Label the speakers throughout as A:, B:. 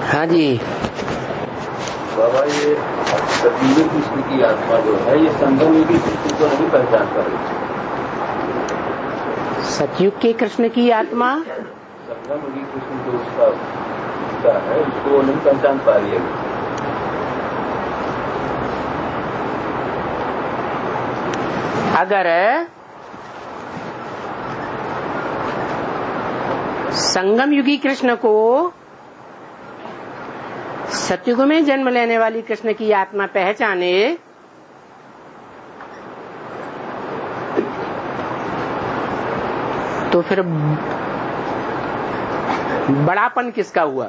A: हाँ जी
B: बाबा, ये सतयुगी कृष्ण की आत्मा जो है ये संगम युगी कृष्ण को नहीं पहचान पा रही।
A: सतयुग के कृष्ण की आत्मा
B: संगम युगी कृष्ण जो उसका है उसको नहीं पहचान पा रही है।
A: अगर संगम युगी कृष्ण को सतयुग में जन्म लेने वाली कृष्ण की आत्मा पहचाने तो फिर बड़ापन किसका हुआ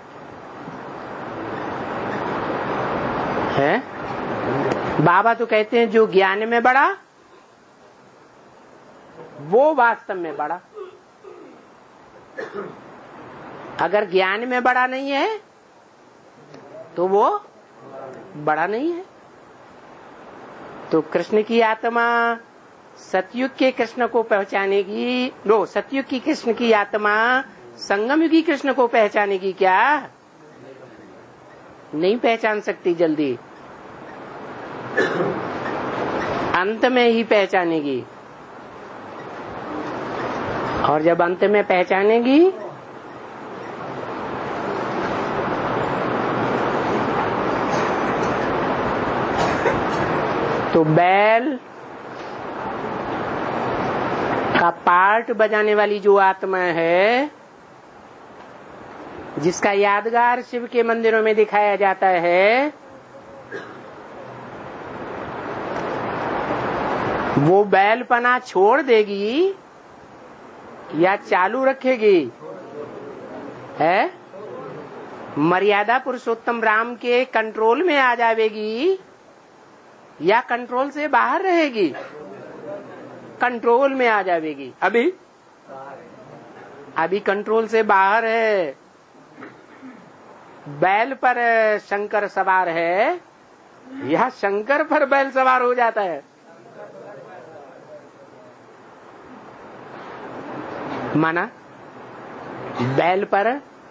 A: है? बाबा तो कहते हैं जो ज्ञान में बड़ा वो वास्तव में बड़ा। अगर ज्ञान में बड़ा नहीं है तो वो बड़ा नहीं है। तो कृष्ण की आत्मा सतयुग के कृष्ण को पहचानेगी, सतयुग की कृष्ण की आत्मा संगम युगी कृष्ण को पहचानेगी क्या? नहीं पहचान सकती जल्दी, अंत में ही पहचानेगी। और जब अंत में पहचानेगी तो बैल का पार्ट बजाने वाली जो आत्मा है, जिसका यादगार शिव के मंदिरों में दिखाया जाता है, वो बैलपना छोड़ देगी या चालू रखेगी? है मर्यादा पुरुषोत्तम राम के कंट्रोल में आ जाएगी या कंट्रोल से बाहर रहेगी? कंट्रोल में आ जाएगी। अभी कंट्रोल से बाहर है। बैल पर शंकर सवार है या शंकर पर बैल सवार हो जाता है? माना बैल पर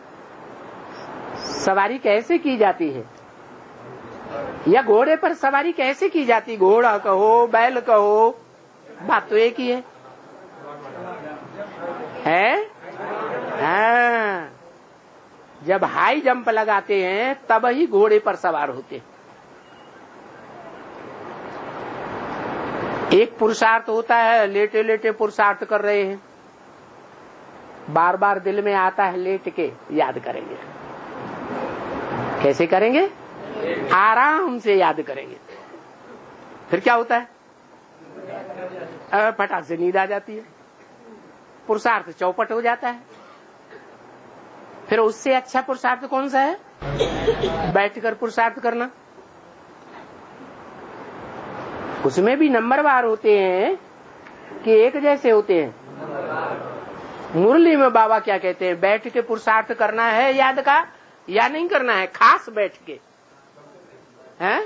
A: सवारी कैसे की जाती है या घोड़े पर सवारी कैसे की जाती? घोड़ा कहो बैल कहो, बात तो एक ही है। हाँ, जब हाई जंप लगाते हैं तब ही घोड़े पर सवार होते हैं। एक पुरुषार्थ होता है, लेटे लेटे पुरुषार्थ कर रहे हैं, बार बार दिल में आता है लेट के याद करेंगे। कैसे करेंगे? आराम से याद करेंगे। फिर क्या होता है? फटाक से नींद आ जाती है, पुरुषार्थ चौपट हो जाता है। फिर उससे अच्छा पुरुषार्थ कौन सा है? बैठकर पुरुषार्थ करना। उसमें भी नंबरवार होते हैं कि एक जैसे होते हैं। मुरली में बाबा क्या कहते हैं? बैठ के पुरुषार्थ करना है याद का या नहीं करना है? खास बैठ के हैं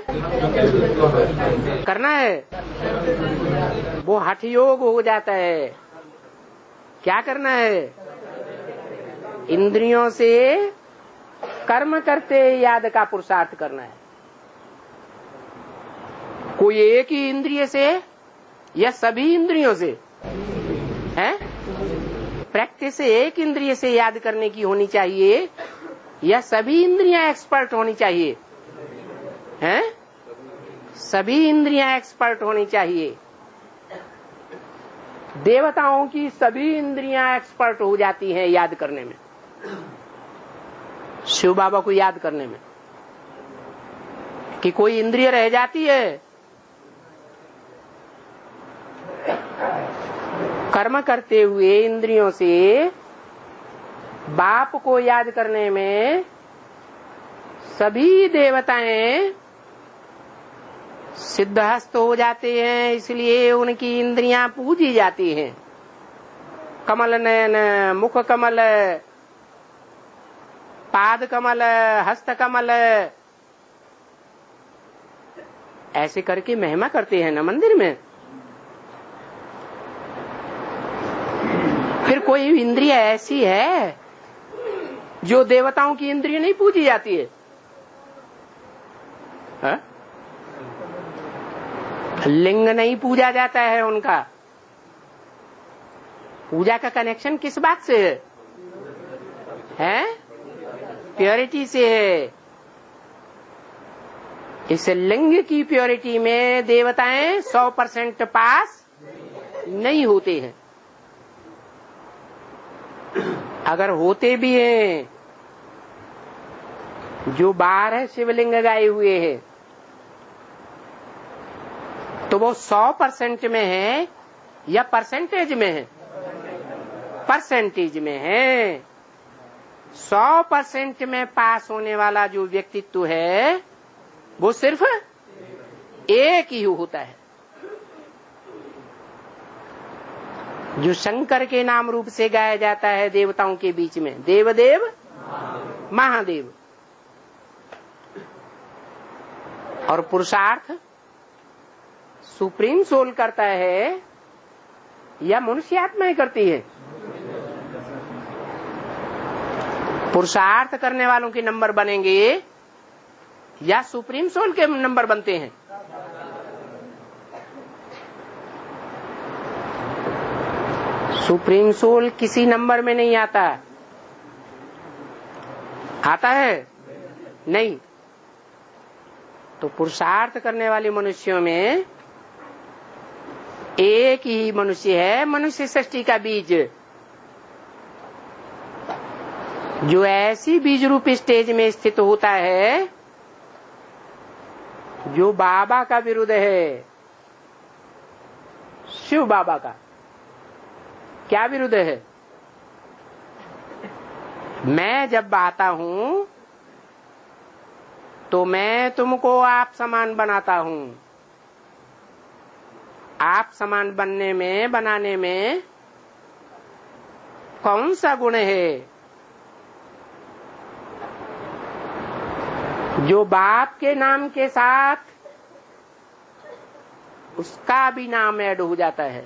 A: करना है। वो हठ योग हो जाता है। क्या करना है? इंद्रियों से कर्म करते याद का पुरुषार्थ करना है। कोई एक ही इंद्रिय से या सभी इंद्रियों से है? प्रैक्टिस एक इंद्रिय से याद करने की होनी चाहिए या सभी इंद्रियां एक्सपर्ट होनी चाहिए? हैं? सभी इंद्रियां एक्सपर्ट होनी चाहिए। देवताओं की सभी इंद्रियां एक्सपर्ट हो जाती हैं याद करने में, शिव बाबा को याद करने में। कि कोई इंद्रिय रह जाती है? कर्म करते हुए इंद्रियों से बाप को याद करने में सभी देवताएं सिद्धहस्त हो जाते हैं, इसलिए उनकी इंद्रियां पूजी जाती हैं। कमल नयन, मुख कमल, पाद कमल, हस्त कमल, ऐसे करके महिमा करते हैं ना मंदिर में। फिर कोई इंद्रिय ऐसी है जो देवताओं की इंद्रिय नहीं पूजी जाती है, हा? लिंग नहीं पूजा जाता है उनका। पूजा का कनेक्शन किस बात से है? प्योरिटी से है। इस लिंग की प्योरिटी में देवताएं 100% पास नहीं होते हैं। अगर होते भी हैं, जो 12 शिवलिंग गाए हुए हैं, तो वो 100% में है या परसेंटेज में है? परसेंटेज में है। 100% में पास होने वाला जो व्यक्तित्व है वो सिर्फ एक ही होता है, जो शंकर के नाम रूप से गाया जाता है देवताओं के बीच में, देवदेव महादेव। और पुरुषार्थ सुप्रीम सोल करता है या मनुष्य आत्माएं करती है? पुरुषार्थ करने वालों के नंबर बनेंगे या सुप्रीम सोल के नंबर बनते हैं? सुप्रीम सोल किसी नंबर में नहीं आता। आता है? नहीं। तो पुरुषार्थ करने वाले मनुष्यों में एक ही मनुष्य है, मनुष्य सृष्टि का बीज, जो ऐसी बीज रूप स्टेज में स्थित होता है जो बाबा का विरुद्ध है। शिव बाबा का क्या विरुद्ध है? मैं जब आता हूं तो मैं तुमको आप समान बनाता हूं। आप समान बनाने में कौन सा गुण है? जो बाप के नाम के साथ उसका भी नाम ऐड हो जाता है,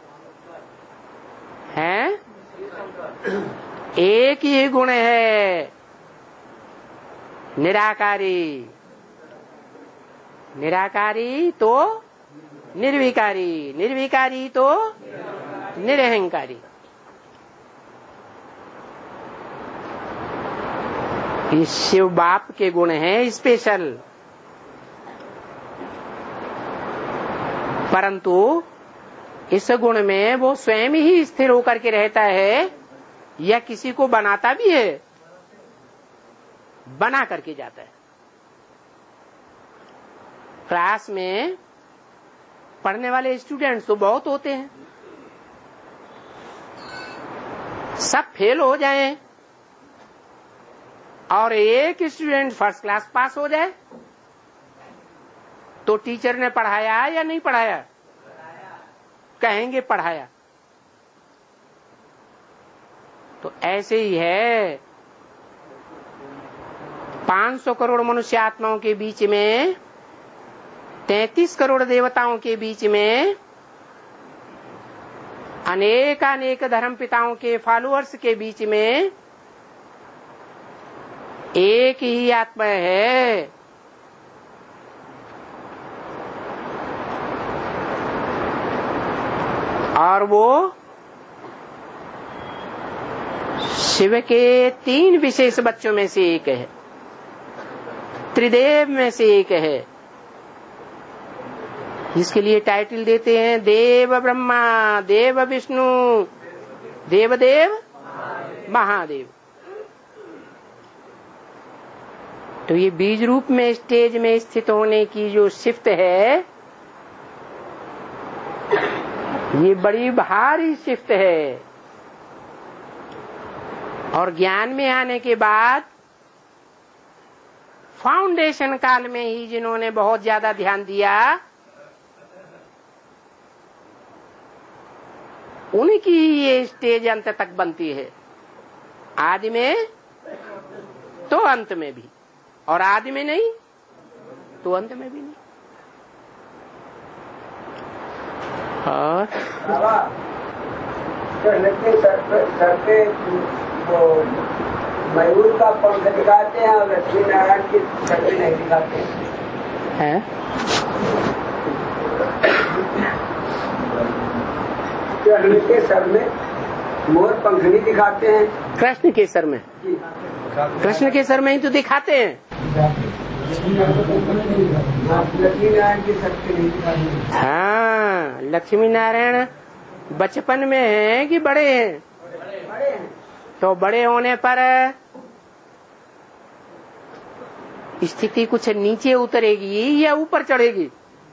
A: हैं? एक ही गुण है, निराकारी। निराकारी तो निर्विकारी, निर्विकारी तो निरहंकारी। ये शिव बाप के गुण हैं स्पेशल। परंतु इस गुण में वो स्वयं ही स्थिर होकर के रहता है या किसी को बनाता भी है? बना करके जाता है। क्लास में पढ़ने वाले स्टूडेंट्स तो बहुत होते हैं, सब फेल हो जाएं और एक स्टूडेंट फर्स्ट क्लास पास हो जाए तो टीचर ने पढ़ाया या नहीं पढ़ाया? कहेंगे पढ़ाया। तो ऐसे ही है, 500 करोड़ मनुष्य आत्माओं के बीच में, 33 करोड़ देवताओं के बीच में, अनेक धर्म पिताओं के फॉलोअर्स के बीच में एक ही आत्मा है। और वो शिव के 3 विशेष बच्चों में से एक है, त्रिदेव में से एक है, जिसके लिए टाइटल देते हैं देव ब्रह्मा, देव विष्णु, देवदेव महादेव। तो ये बीज रूप में स्टेज में स्थित होने की जो शिफ्ट है, ये बड़ी भारी शिफ्ट है। और ज्ञान में आने के बाद फाउंडेशन काल में ही जिन्होंने बहुत ज्यादा ध्यान दिया, उनकी ये स्टेज अंत तक बनती है, आदि में तो अंत में भी, और आदि में नहीं तो अंत में भी नहीं। और
C: लेकिन सर पे वो मयूर का पंख दिखाते हैं और लक्ष्मी नारायण की शक्ति नहीं दिखाते
A: हैं।
C: कृष्ण के सर में मोर पंख नहीं दिखाते हैं।
A: कृष्ण के सर में, कृष्ण के सर में ही तो दिखाते हैं।
C: लक्ष्मी नारायण की शक्ति नहीं दिखाते।
A: हाँ, लक्ष्मी नारायण बचपन में हैं कि बड़े हैं?
C: बड़े हैं।
A: तो बड़े होने पर स्थिति कुछ नीचे उतरेगी या ऊपर चढ़ेगी?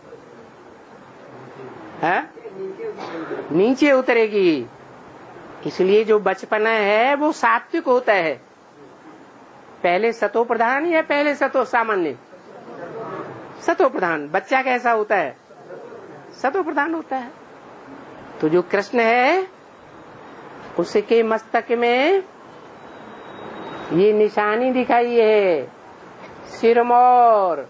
A: है नीचे उतरेगी। इसलिए जो बचपना है वो सात्विक होता है। पहले सतो प्रधान या पहले सतो सामान्य? सतो प्रधान। बच्चा कैसा होता है? सतो प्रधान होता है। तो जो कृष्ण है उसके मस्तक में ये निशानी दिखाई है, सिरमौर,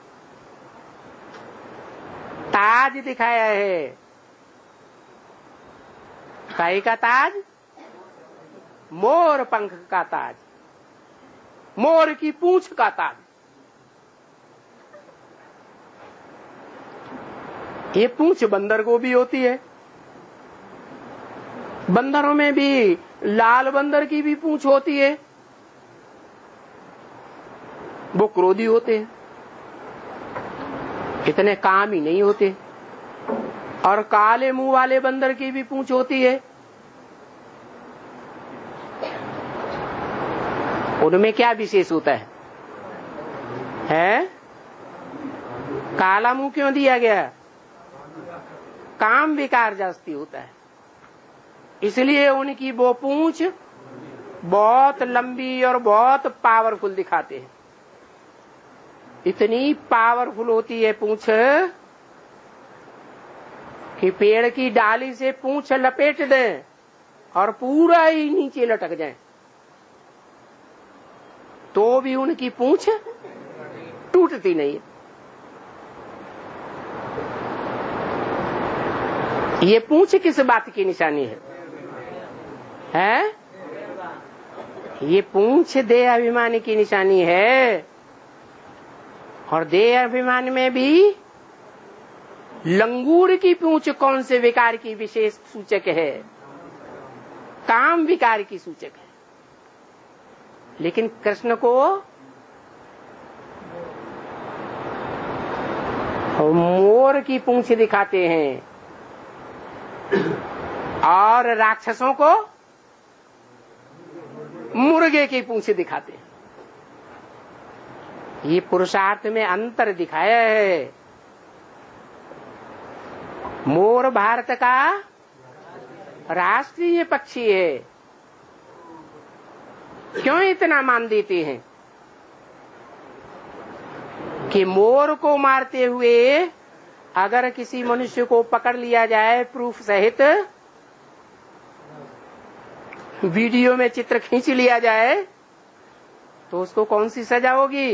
A: ताज दिखाया है। काहे का ताज? मोर पंख का ताज, मोर की पूंछ का ताज। ये पूंछ बंदर को भी होती है। बंदरों में भी लाल बंदर की भी पूंछ होती है, वो क्रोधी होते हैं, इतने काम ही नहीं होते। और काले मुंह वाले बंदर की भी पूंछ होती है, उनमें क्या विशेष होता है? काला मुंह क्यों दिया गया? काम विकार जास्ती होता है, इसलिए उनकी वो पूंछ बहुत लंबी और बहुत पावरफुल दिखाते हैं। इतनी पावरफुल होती है पूंछ कि पेड़ की डाली से पूंछ लपेट दें और पूरा ही नीचे लटक जाए तो भी उनकी पूंछ टूटती नहीं। ये पूंछ किस बात की निशानी है? ये पूंछ देह अभिमान की निशानी है। और देह अभिमान में भी लंगूर की पूंछ कौन से विकार की विशेष सूचक है? काम विकार की सूचक है। लेकिन कृष्ण को मोर की पूंछ दिखाते हैं और राक्षसों को मुर्गे की पूंछ दिखाते हैं। ये पुरुषार्थ में अंतर दिखाया है। मोर भारत का राष्ट्रीय पक्षी है। क्यों इतना मान देते हैं कि मोर को मारते हुए अगर किसी मनुष्य को पकड़ लिया जाए प्रूफ सहित, वीडियो में चित्र खींच लिया जाए, तो उसको कौन सी सजा होगी?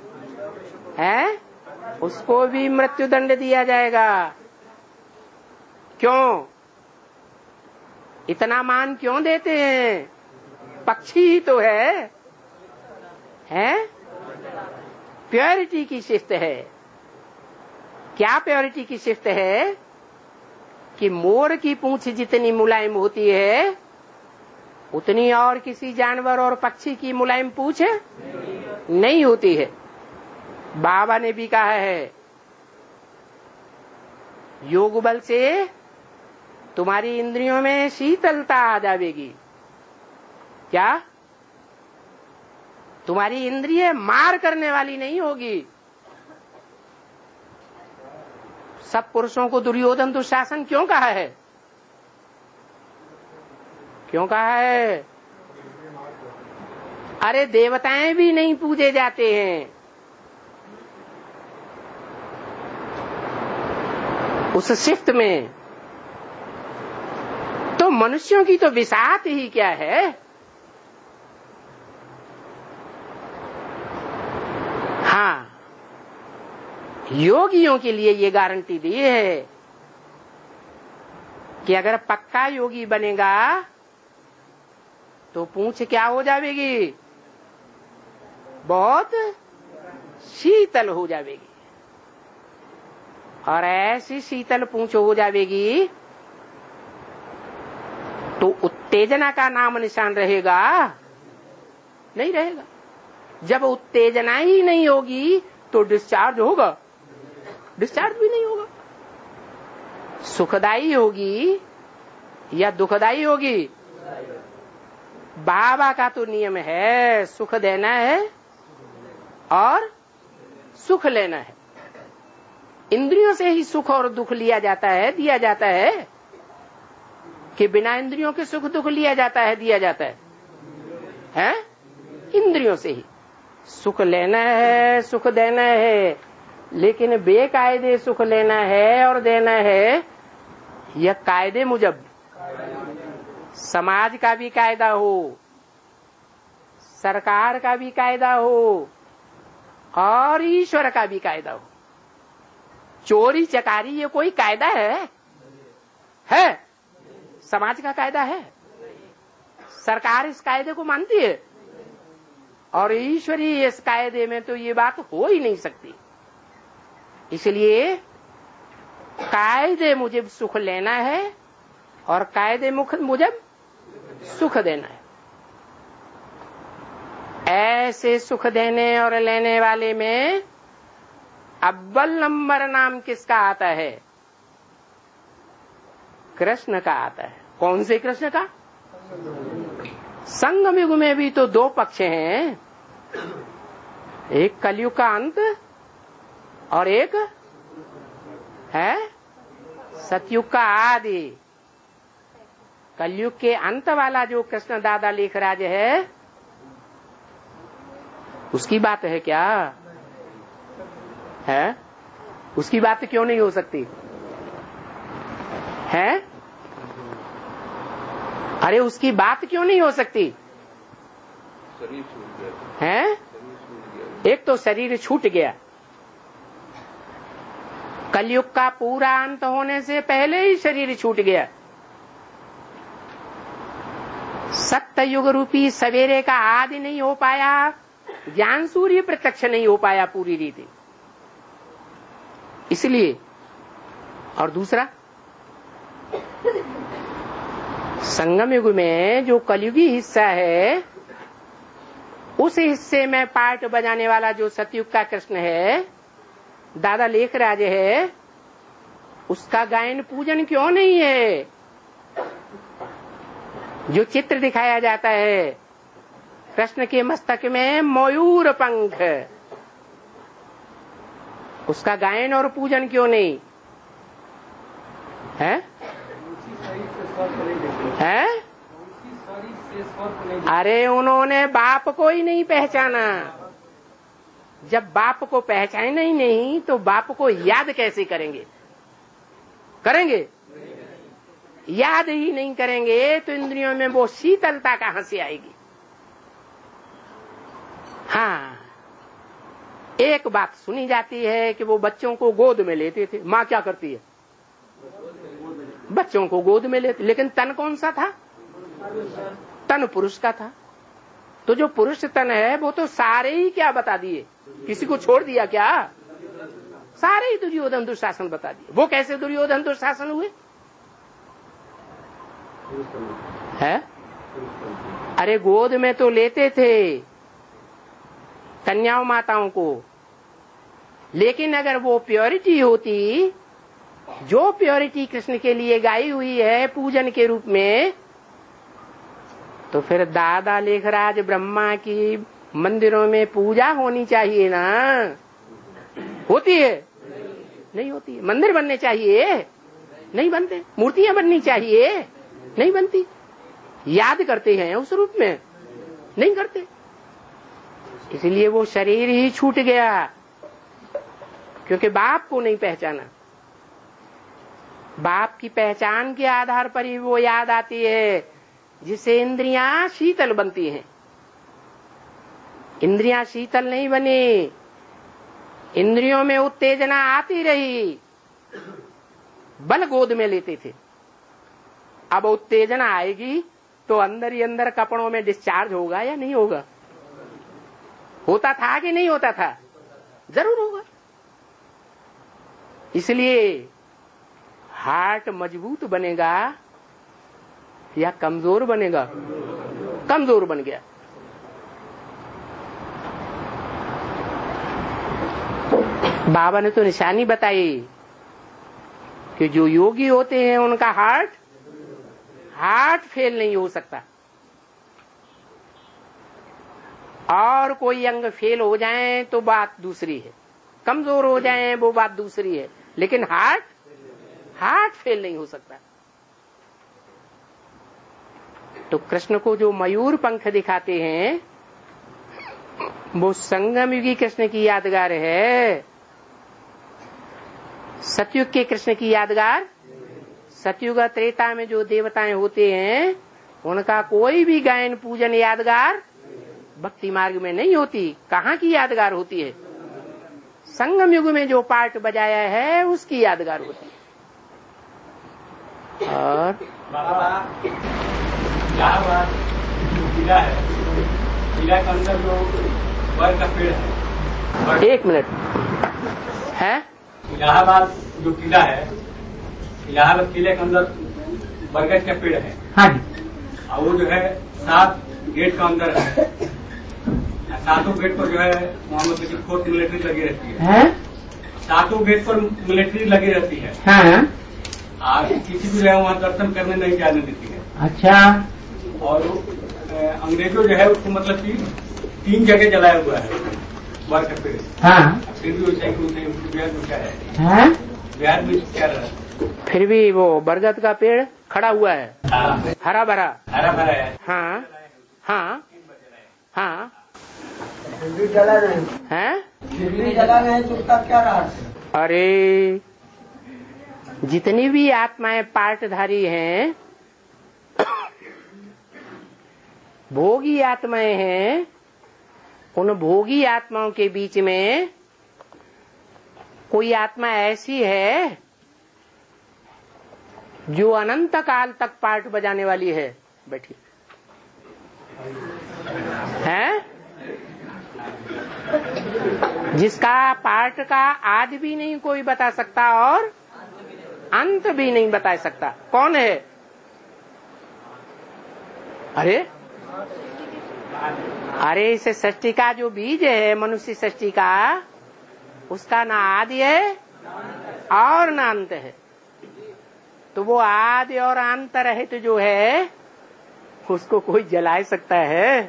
A: उसको भी मृत्यु दंड दिया जाएगा। क्यों? इतना मान क्यों देते हैं? पक्षी ही तो है? प्योरिटी की शिफ्ट है। क्या प्योरिटी की शिफ्ट है? कि मोर की पूंछ जितनी मुलायम होती है उतनी और किसी जानवर और पक्षी की मुलायम पूंछ नहीं होती है। बाबा ने भी कहा है, योग बल से तुम्हारी इंद्रियों में शीतलता आ जाएगी। क्या? तुम्हारी इंद्रिय मार करने वाली नहीं होगी। सब पुरुषों को दुर्योधन दुशासन क्यों कहा है? क्यों कहा है? अरे देवताएं भी नहीं पूजे जाते हैं। उस शिफ्ट में तो मनुष्यों की तो विसात ही क्या है। हाँ, योगियों के लिए ये गारंटी दी है कि अगर पक्का योगी बनेगा तो पूंछ क्या हो जाएगी? बहुत शीतल हो जाएगी, और ऐसी शीतल पूंछ हो जाएगी तो उत्तेजना का नाम निशान रहेगा? नहीं रहेगा। जब उत्तेजना ही नहीं होगी तो डिस्चार्ज होगा? डिस्चार्ज भी नहीं होगा। सुखदाई होगी या दुखदाई होगी? बाबा का तो नियम है सुख देना है और सुख लेना है। इंद्रियों से ही सुख और दुख लिया जाता है, दिया जाता है, कि बिना इंद्रियों के सुख दुख लिया जाता है, दिया जाता है, हैं? इंद्रियों से ही सुख लेना है, सुख देना है। लेकिन बेकायदे सुख लेना है और देना है, यह कायदे मुजब, समाज का भी कायदा हो, सरकार का भी कायदा हो और ईश्वर का भी कायदा हो। चोरी चकारी ये कोई कायदा है? समाज का कायदा है। सरकार इस कायदे को मानती है और ईश्वरी इस कायदे में तो ये बात हो ही नहीं सकती। इसलिए कायदे मुजब सुख लेना है और कायदे मुजब सुख देना है। ऐसे सुख देने और लेने वाले में अव्वल नंबर नाम किसका आता है? कृष्ण का आता है। कौन से कृष्ण का? संगम युग में भी तो दो पक्ष हैं, एक कलयुग का अंत और एक है सतयुग का आदि। कलयुग के अंत वाला जो कृष्ण दादा लेखराज है, उसकी बात है क्या? है? उसकी बात क्यों नहीं हो सकती है? अरे उसकी बात क्यों नहीं हो सकती है? एक तो शरीर छूट गया, कलयुग का पूरा अंत होने से पहले ही शरीर छूट गया। सत्ययुग रूपी सवेरे का आदि नहीं हो पाया, ज्ञान सूर्य प्रत्यक्ष नहीं हो पाया पूरी रीति। इसलिए, और दूसरा, संगम युग में जो कलयुगी हिस्सा है, उस हिस्से में पार्ट बजाने वाला जो सतयुग का कृष्ण है, दादा लेखराज है, उसका गायन पूजन क्यों नहीं है? जो चित्र दिखाया जाता है कृष्ण के मस्तक में मयूर पंख, उसका गायन और पूजन क्यों नहीं है? है? अरे उन्होंने बाप को ही नहीं पहचाना। जब बाप को पहचाना ही नहीं तो बाप को याद कैसे करेंगे? करेंगे? याद ही नहीं करेंगे तो इंद्रियों में वो शीतलता कहां से आएगी? हाँ, एक बात सुनी जाती है कि वो बच्चों को गोद में लेते थे। माँ क्या करती है? बच्चों को गोद में लेते। लेकिन तन कौन सा था? तन पुरुष का था। तो जो पुरुष तन है वो तो सारे ही क्या बता दिए? किसी को छोड़ दिया क्या? सारे ही दुर्योधन दुशासन बता दिए। वो कैसे दुर्योधन दुशासन हुए? है? अरे गोद में तो लेते थे कन्याओं माताओं को, लेकिन अगर वो प्योरिटी होती, जो प्योरिटी कृष्ण के लिए गाई हुई है पूजन के रूप में, तो फिर दादा लेखराज ब्रह्मा की मंदिरों में पूजा होनी चाहिए ना? होती है? नहीं होती है। मंदिर बनने चाहिए? नहीं बनते। मूर्तियां बननी चाहिए? नहीं बनती। याद करते हैं उस रूप में? नहीं करते। इसलिए वो शरीर ही छूट गया, क्योंकि बाप को नहीं पहचाना। बाप की पहचान के आधार पर ही वो याद आती है, जिससे इंद्रियां शीतल बनती हैं। इंद्रियां शीतल नहीं बनी, इंद्रियों में उत्तेजना आती रही, बल गोद में लेते थे। अब उत्तेजना आएगी तो अंदर ही अंदर कपड़ों में डिस्चार्ज होगा या नहीं होगा? होता था कि नहीं होता था? जरूर होगा। इसलिए हार्ट मजबूत बनेगा या कमजोर बनेगा? कमजोर बन गया। बाबा ने तो निशानी बताई कि जो योगी होते हैं उनका हार्ट फेल नहीं हो सकता, और कोई अंग फेल हो जाए तो बात दूसरी है, कमजोर हो जाए वो बात दूसरी है, लेकिन हार्ट फेल नहीं हो सकता। तो कृष्ण को जो मयूर पंख दिखाते हैं वो संगम युगी कृष्ण की यादगार है, सतयुग के कृष्ण की यादगार। सतयुग त्रेता में जो देवताएं होते हैं उनका कोई भी गायन पूजन यादगार भक्ति मार्ग में नहीं होती। कहाँ की यादगार होती है? संगम युग में जो पार्ट बजाया है उसकी यादगार होती है। और
D: इलाहाबाद जो किला है, किला के अंदर जो बर का पेड़ है,
A: एक मिनट है।
D: इलाहाबाद जो किला है, इलाहाबाद किले के अंदर बरगद का पेड़ है।
A: हाँ जी।
D: और वो जो है 7 गेट का अंदर है, 7 गेट पर जो है मोहम्मद की फोर्थ मिलिट्री लगी रहती है। 7 गेट पर मिलिट्री लगी रहती है।
A: हाँ।
D: और किसी भी जो है वहाँ दर्शन करने नहीं जाने देती है।
A: अच्छा।
D: और अंग्रेजों जो है उसको मतलब कि 3 जगह जलाया हुआ है बर का पेड़।
A: हाँ।
D: फिर भी वैसा बिहार में क्या है?
A: हाँ?
D: बिहार में क्या रहा?
A: फिर भी वो बरगद का पेड़ खड़ा हुआ है, हरा भरा
D: है।
A: हाँ हाँ हाँ।
C: फिर भी जला नहीं
A: है,
C: फिर भी जला नहीं तो उसका क्या रहा?
A: अरे जितनी भी आत्माएं पार्टधारी हैं, भोगी आत्माएं हैं, उन भोगी आत्माओं के बीच में कोई आत्मा ऐसी है जो अनंत काल तक पार्ट बजाने वाली है। बैठी है, जिसका पार्ट का आदि भी नहीं कोई बता सकता और अंत भी नहीं बता सकता। कौन है? अरे इस सृष्टि का जो बीज है, मनुष्य सृष्टि का, उसका ना आदि है और ना अंत है। तो वो आदि और अंत रहित जो है उसको कोई जला सकता है?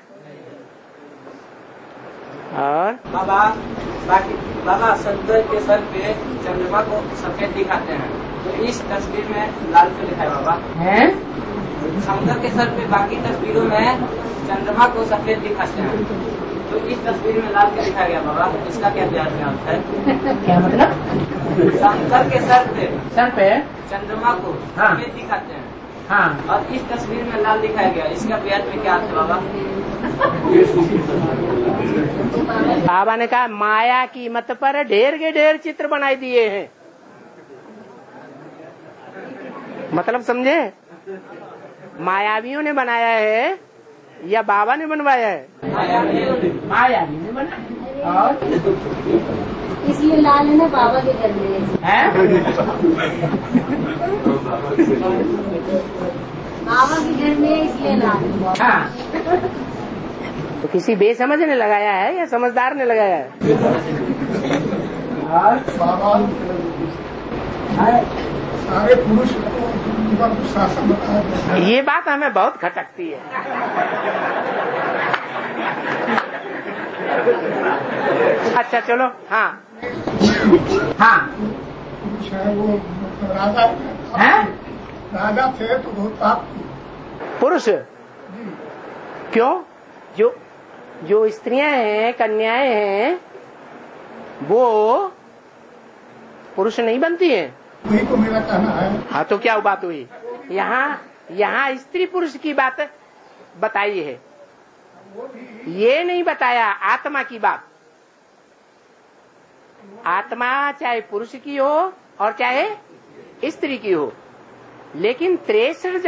A: और
E: बाबा शंकर के सर पे चंद्रमा को सफेद दिखाते हैं, तो इस तस्वीर में लाल क्यों लिखा है बाबा? है शंकर के सर पे बाकी तस्वीरों में चंद्रमा को सफेद दिखाते हैं, तो इस तस्वीर में लाल क्यों लिखा गया बाबा? इसका क्या ध्यान में आता है?
A: क्या मतलब?
E: शंकर के सर पे चंद्रमा को
A: हाँ।
E: सफेद दिखाते हैं,
A: हाँ,
E: और इस तस्वीर में लाल दिखाया गया, इसका ब्याज में क्या अर्थ है बाबा?
A: बाबा ने कहा माया की मत पर ढेर के ढेर चित्र बनाई दिए हैं। मतलब समझे? मायावियों ने बनाया है या बाबा ने बनवाया है? मायावी ने बनाया। और
F: इसलिए लाल है ना बाबा के घर में
A: है?
F: बाबा के घर में इसलिए लाल।
A: हाँ। तो किसी बेसमझ ने लगाया है या समझदार ने लगाया है?
C: सारे पुरुष शासन बताया।
A: ये बात हमें बहुत खटकती है। अच्छा चलो। हाँ हाँ।
C: पुरुष है वो राजा
A: है?
C: राजा थे तो बहुत पाप किए।
A: पुरुष क्यों? जो स्त्रियां हैं, कन्याएं हैं, वो पुरुष नहीं बनती हैं?
C: वही को मेरा कहना है।
A: हाँ, तो क्या बात हुई? यहाँ स्त्री पुरुष की बात बताई है, ये नहीं बताया आत्मा की बात। आत्मा चाहे पुरुष की हो और चाहे स्त्री की हो, लेकिन 63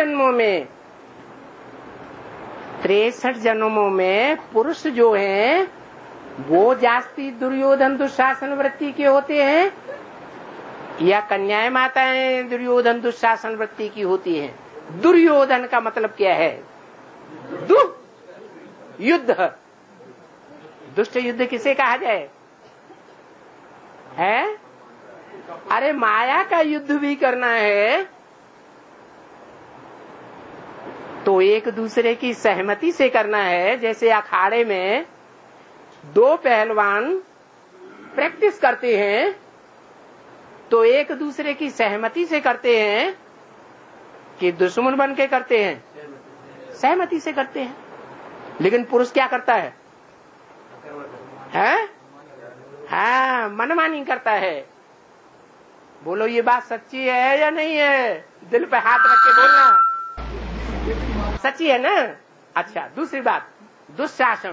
A: जन्मों में पुरुष जो हैं वो जास्ती दुर्योधन दुशासन वृत्ति के होते हैं या कन्याएं माताएं दुर्योधन दुशासन वृत्ति की होती हैं? दुर्योधन का मतलब क्या है? युद्ध। दुष्ट युद्ध किसे कहा जाए? है? अरे माया का युद्ध भी करना है तो एक दूसरे की सहमति से करना है। जैसे अखाड़े में दो पहलवान प्रैक्टिस करते हैं तो एक दूसरे की सहमति से करते हैं कि दुश्मन बन के करते हैं? सहमति से करते हैं। लेकिन पुरुष क्या करता है? हाँ, मनमानी करता है। बोलो ये बात सच्ची है या नहीं है? दिल पे हाथ रख के बोलना। सच्ची है ना? अच्छा, दूसरी बात, दुशासन।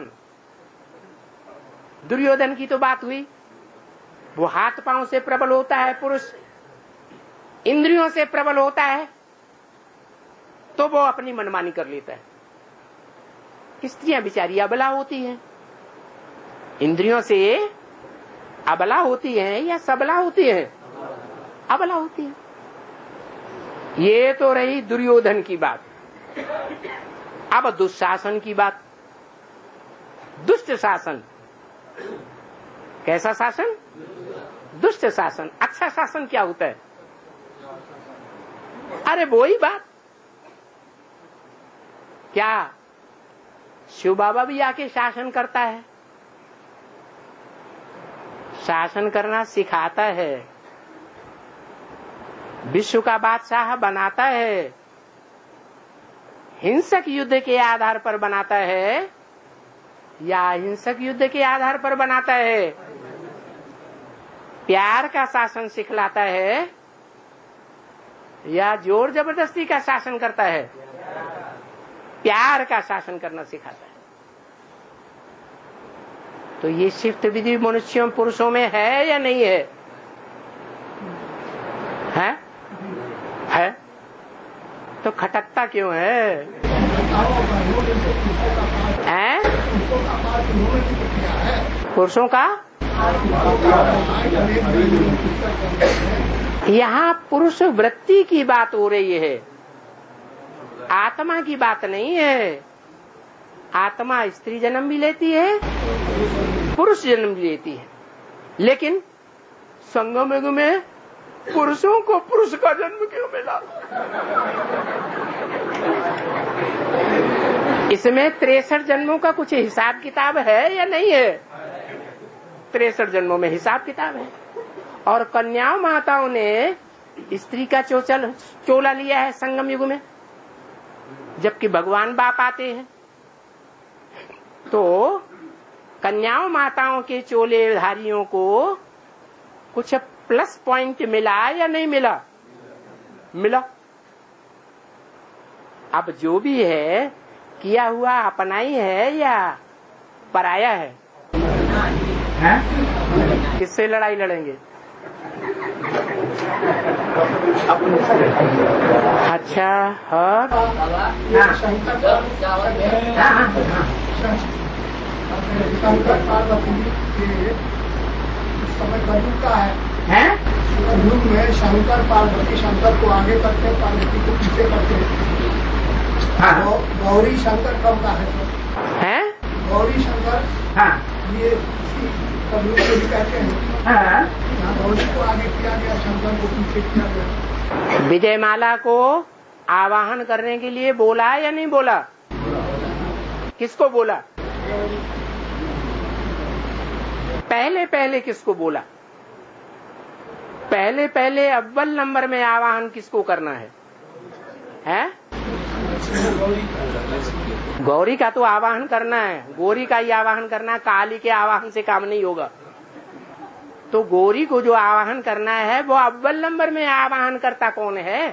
A: दुर्योधन की तो बात हुई, वो हाथ पांव से प्रबल होता है, पुरुष इंद्रियों से प्रबल होता है तो वो अपनी मनमानी कर लेता है। स्त्रियां बेचारी अबला होती हैं, इंद्रियों से अबला होती हैं या सबला होती हैं? अबला होती है। ये तो रही दुर्योधन की बात। अब दुशासन की बात। दुष्ट शासन। कैसा शासन? दुष्ट शासन। अच्छा शासन क्या होता है? अरे वो ही बात। क्या शिव बाबा भी आके शासन करता है? शासन करना सिखाता है, विश्व का बादशाह बनाता है। हिंसक युद्ध के आधार पर बनाता है या अहिंसक युद्ध के आधार पर बनाता है? प्यार का शासन सिखलाता है या जोर जबरदस्ती का शासन करता है? प्यार का शासन करना सिखाता है। तो ये शिफ्ट विधि मनुष्यों पुरुषों में है या नहीं है? है? तो खटकता क्यों है? पुरुषों का यहाँ पुरुष वृत्ति की बात हो रही है, आत्मा की बात नहीं है। आत्मा स्त्री जन्म भी लेती है, पुरुष जन्म भी लेती है, लेकिन संगम युग में पुरुषों को पुरुष का जन्म क्यों मिला? इसमें 63 जन्मों का कुछ हिसाब किताब है या नहीं है? 63 जन्मों में हिसाब किताब है। और कन्याओं माताओं ने स्त्री का चोला लिया है संगम युग में, जबकि भगवान बाप आते हैं। तो कन्याओं माताओं के चोले धारियों को कुछ प्लस पॉइंट मिला या नहीं मिला? मिला। अब जो भी है किया हुआ अपना ही है या पराया है? किससे लड़ाई लड़ेंगे? अच्छा, हाँ,
C: शंकर पार्वती के समय कलयुग का है। कलयुग में शंकर पार्वती, शंकर को आगे करते, पार्वती को पीछे करते। गौरी शंकर कब का है? गौरी शंकर, ये कलयुग में भी कहते हैं। गौरी को आगे किया गया, शंकर को पीछे किया गया।
A: विजयमाला को आवाहन करने के लिए बोला या नहीं बोला? किसको बोला? पहले किसको बोला? पहले अव्वल नंबर में आवाहन किसको करना है? गौरी का तो आवाहन करना है, गौरी का ही आवाहन करना, काली के आवाहन से काम नहीं होगा। तो गौरी को जो आवाहन करना है वो अव्वल नंबर में आवाहन करता कौन है?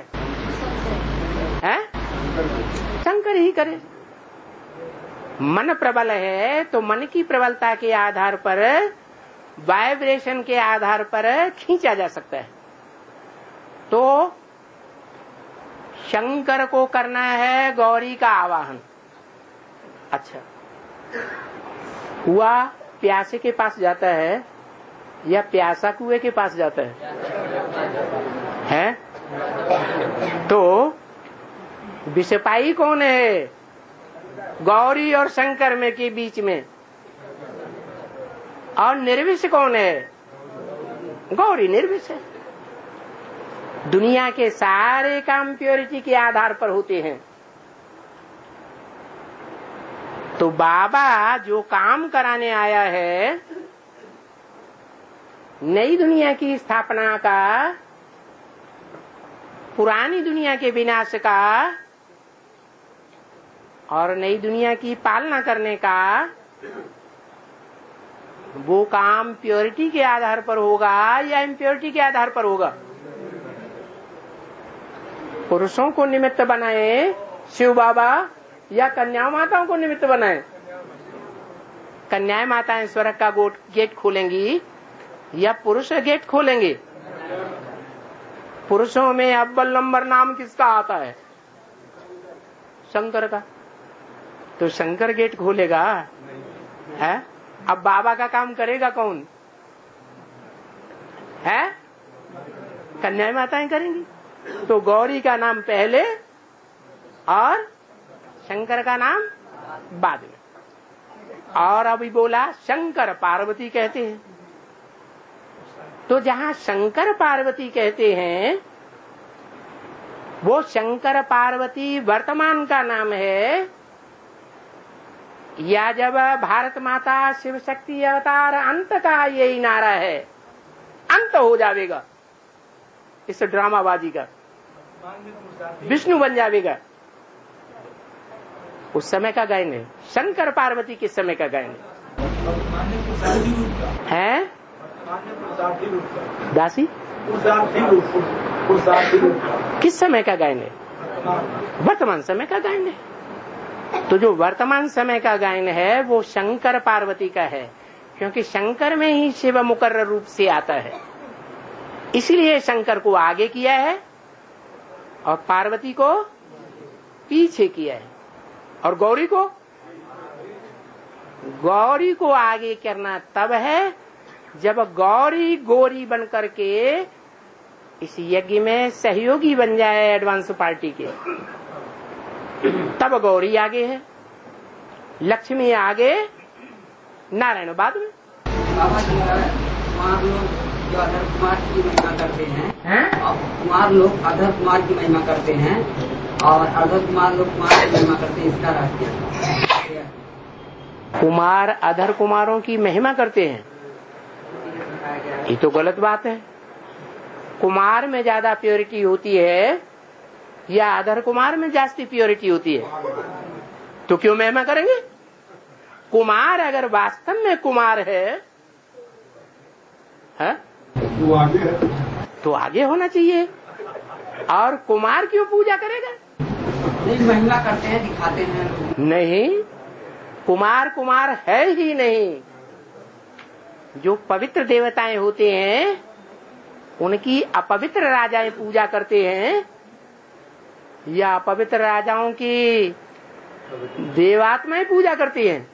A: शंकर ही करे। मन प्रबल है तो मन की प्रबलता के आधार पर, वाइब्रेशन के आधार पर खींचा जा सकता है। तो शंकर को करना है गौरी का आवाहन। अच्छा, हुआ प्यासे के पास जाता है या प्यासा कुएं के पास जाता है? तो विषपाई कौन है? गौरी और शंकर में के बीच में। और निर्विष कौन है? गौरी निर्विष है। दुनिया के सारे काम प्योरिटी के आधार पर होते हैं। तो बाबा जो काम कराने आया है, नई दुनिया की स्थापना का, पुरानी दुनिया के विनाश का और नई दुनिया की पालना करने का, वो काम प्योरिटी के आधार पर होगा या इम्प्योरिटी के आधार पर होगा? पुरुषों को निमित्त बनाए शिव बाबा या कन्या माताओं को निमित्त बनाए? कन्याएं माताएं स्वर्ग का गेट खोलेंगी या पुरुष गेट खोलेंगे? पुरुषों में अव्वल नंबर नाम किसका आता है? शंकर का। तो शंकर गेट खोलेगा है? अब बाबा का काम करेगा कौन है? कन्याएं माताएं करेंगी। तो गौरी का नाम पहले और शंकर का नाम बाद में। और अभी बोला शंकर पार्वती कहते हैं। तो जहां शंकर पार्वती कहते हैं, वो शंकर पार्वती वर्तमान का नाम है या जब भारत माता शिव शक्ति अवतार अंत का यही नारा है? अंत हो जाएगा इस ड्रामाबाजी का, विष्णु बन जाएगा। उस समय का गायन है। शंकर पार्वती किस समय का गायन है? दासी किस समय का गायन है? वर्तमान समय का गायन है। तो जो वर्तमान समय का गायन है वो शंकर पार्वती का है, क्योंकि शंकर में ही शिव मुकर्रर रूप से आता है। इसलिए शंकर को आगे किया है और पार्वती को पीछे किया है। और गौरी को आगे करना तब है जब गौरी गोरी बन करके इस यज्ञ में सहयोगी बन जाए एडवांस पार्टी के, तब गौरी आगे है, लक्ष्मी आगे, नारायण बाद में।
E: बाबा जी कुमार लोग जो अधर कुमार की महिमा करते हैं, और कुमार लोग अधर कुमार की महिमा करते हैं और अधर कुमार लोग कुमार की महिमा करते हैं, इसका रहस्य?
A: कुमार अधर कुमारों की महिमा करते हैं, ये तो गलत बात है। कुमार में ज्यादा प्योरिटी होती है या अधर कुमार में जास्ती प्योरिटी होती है? तो क्यों महिमा करेंगे? कुमार अगर वास्तव में कुमार है तो आगे होना चाहिए। और कुमार क्यों पूजा करेगा?
E: नहीं, महिमा करते हैं, दिखाते हैं।
A: नहीं, कुमार है ही नहीं। जो पवित्र देवताएं होते हैं उनकी अपवित्र राजाएं पूजा करते हैं या अपवित्र राजाओं की देवात्माएं पूजा करती हैं?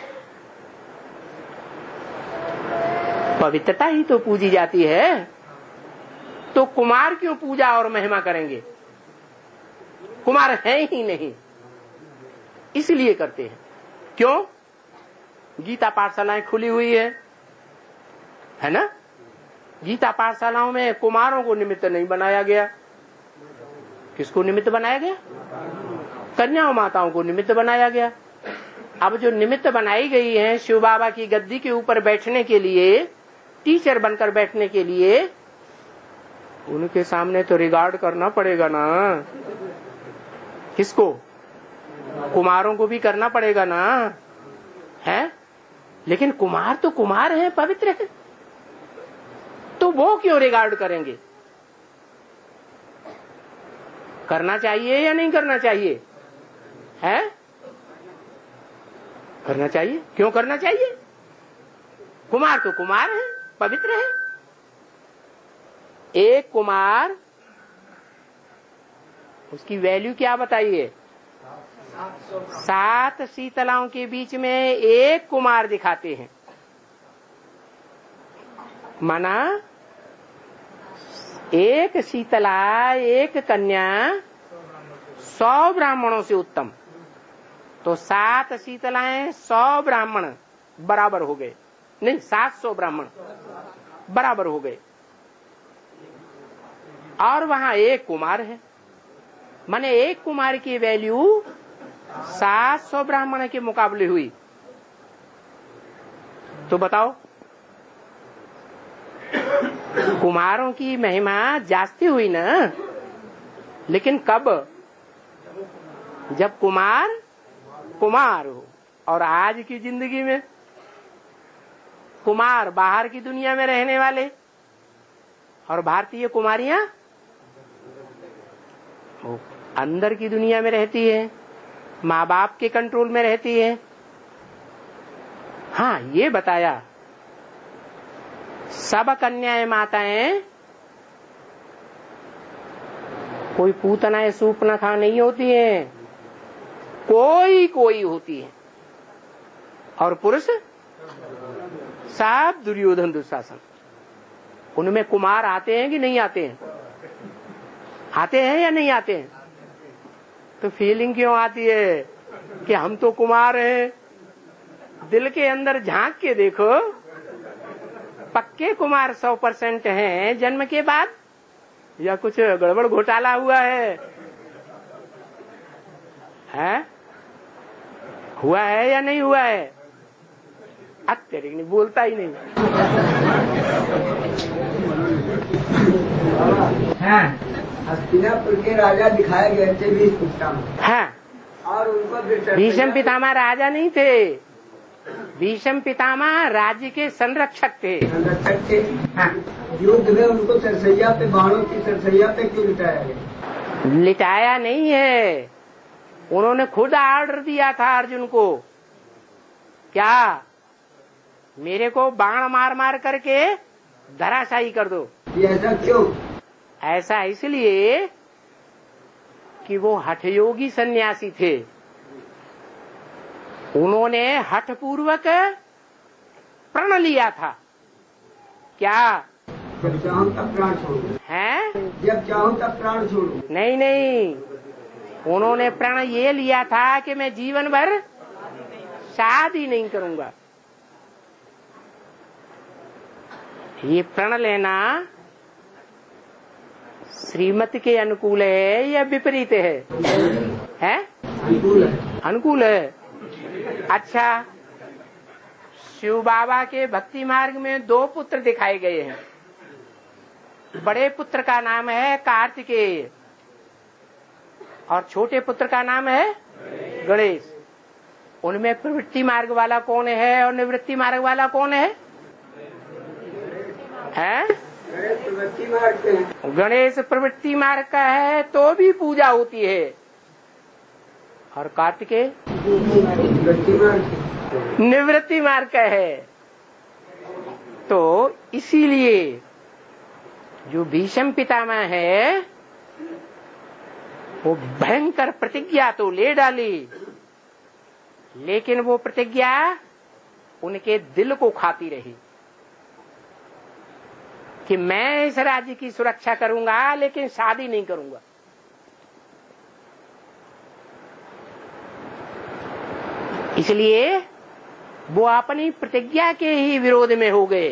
A: पवित्रता ही तो पूजी जाती है। तो कुमार क्यों पूजा और महिमा करेंगे? कुमार है ही नहीं, इसलिए करते हैं। क्यों? गीता पाठशालाएं खुली हुई है ना? गीता पाठशालाओं में कुमारों को निमित्त नहीं बनाया गया। किसको निमित्त बनाया गया? कन्या माताओं को निमित्त बनाया गया। अब जो निमित्त बनाई गई हैं शिव बाबा की गद्दी के ऊपर बैठने के लिए, टीचर बनकर बैठने के लिए, उनके सामने तो रिगार्ड करना पड़ेगा ना। किसको? कुमारों को भी करना पड़ेगा ना, है? लेकिन कुमार तो कुमार है, पवित्र है, तो वो क्यों रिगार्ड करेंगे? करना चाहिए या नहीं करना चाहिए? है? करना चाहिए। क्यों करना चाहिए? कुमार तो कुमार है, पवित्र है। एक कुमार, उसकी वैल्यू क्या बताइए? 7 शीतलाओं के बीच में एक कुमार दिखाते हैं। माना एक शीतला एक कन्या 100 ब्राह्मणों से उत्तम, तो 7 शीतलाएं 100 ब्राह्मण बराबर हो गए, नहीं 700 ब्राह्मण बराबर हो गए। और वहां एक कुमार है, माने एक कुमार की वैल्यू 700 ब्राह्मण के मुकाबले हुई। तो बताओ कुमारों की महिमा जास्ती हुई ना। लेकिन कब? जब कुमार कुमार हो। और आज की जिंदगी में कुमार बाहर की दुनिया में रहने वाले और भारतीय कुमारियां अंदर की दुनिया में रहती है, माँ बाप के कंट्रोल में रहती है। हाँ, ये बताया सब कन्याएं माताएं कोई पूतनाएं सूपनखा नहीं होती हैं, कोई कोई होती है। और पुरुष सब दुर्योधन दुशासन। उनमें कुमार आते हैं कि नहीं आते हैं? आते हैं या नहीं आते हैं? तो फीलिंग क्यों आती है कि हम तो कुमार हैं? दिल के अंदर झांक के देखो, पक्के कुमार 100% हैं जन्म के बाद, या कुछ गड़बड़ घोटाला हुआ है? हुआ है या नहीं हुआ है? अत्यधिक नहीं, बोलता ही नहीं।
C: हस्तिनापुर के राजा दिखाए गए थे भीष्म पितामह।
A: हाँ,
C: और उनको
A: भीष्म पितामह राजा नहीं थे, भीष्म पितामह राज्य के संरक्षक थे।
C: हाँ। युद्ध में उनको सरसैया पे, बाणों की सरसैया पे क्यों लिटाया गया?
A: लिटाया नहीं है, उन्होंने खुद ऑर्डर दिया था अर्जुन को, क्या मेरे को बाण मार मार करके धराशायी कर दो।
C: ऐसा क्यों?
A: ऐसा इसलिए कि वो हठयोगी सन्यासी थे। उन्होंने हठ पूर्वक प्रण लिया था। क्या?
C: जब चाहूं तब प्राण छोड़ू।
A: हैं?
C: जब चाहूं तब प्राण छोड़ू।
A: नहीं नहीं, उन्होंने प्रण ये लिया था कि मैं जीवन भर शादी नहीं करूंगा। ये प्रण लेना श्रीमती के अनुकूल है या विपरीत है?
C: अनुकूल है।
A: अनुकूल है। अच्छा, शिव बाबा के भक्ति मार्ग में 2 पुत्र दिखाए गए हैं। बड़े पुत्र का नाम है कार्तिकेय और छोटे पुत्र का नाम है गणेश। उनमें प्रवृत्ति मार्ग वाला कौन है और निवृत्ति मार्ग वाला कौन है? गणेश प्रवृत्ति मार्ग का है तो भी पूजा होती है, और कार्तिकेय निवृत्ति मार्ग का है। तो इसीलिए जो भीष्म पितामह है वो भयंकर प्रतिज्ञा तो ले डाली, लेकिन वो प्रतिज्ञा उनके दिल को खाती रही कि मैं इस राज्य की सुरक्षा करूंगा लेकिन शादी नहीं करूंगा। इसलिए वो अपनी प्रतिज्ञा के ही विरोध में हो गए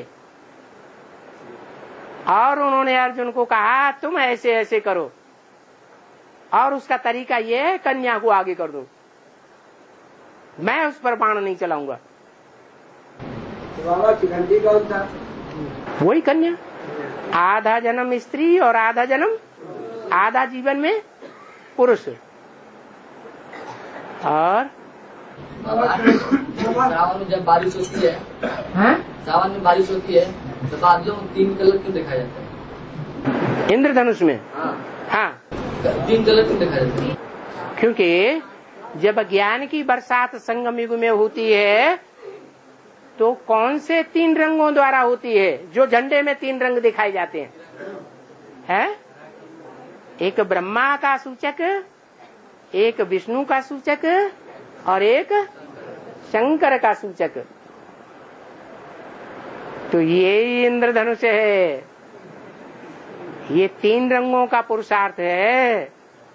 A: और उन्होंने अर्जुन को कहा तुम ऐसे ऐसे करो, और उसका तरीका ये है कन्या को आगे कर दो, मैं उस पर बाण नहीं चलाऊंगा।
C: बाबा की घंटी कौन था?
A: वही कन्या, आधा जन्म स्त्री और आधा जन्म, आधा जीवन में पुरुष। और
E: सावन में जब बारिश होती है, सावन में बारिश होती है तो बादलों में 3 कलर क्यों दिखाया जाता है?
A: इंद्रधनुष में हाँ
E: 3 कलर क्यों दिखाया जाता है?
A: क्योंकि जब ज्ञान की बरसात संगम युग में होती है तो कौन से 3 रंगों द्वारा होती है? जो झंडे में 3 रंग दिखाए जाते हैं, एक ब्रह्मा का सूचक, एक विष्णु का सूचक और एक शंकर का सूचक। तो ये इंद्रधनुष है, ये 3 रंगों का पुरुषार्थ है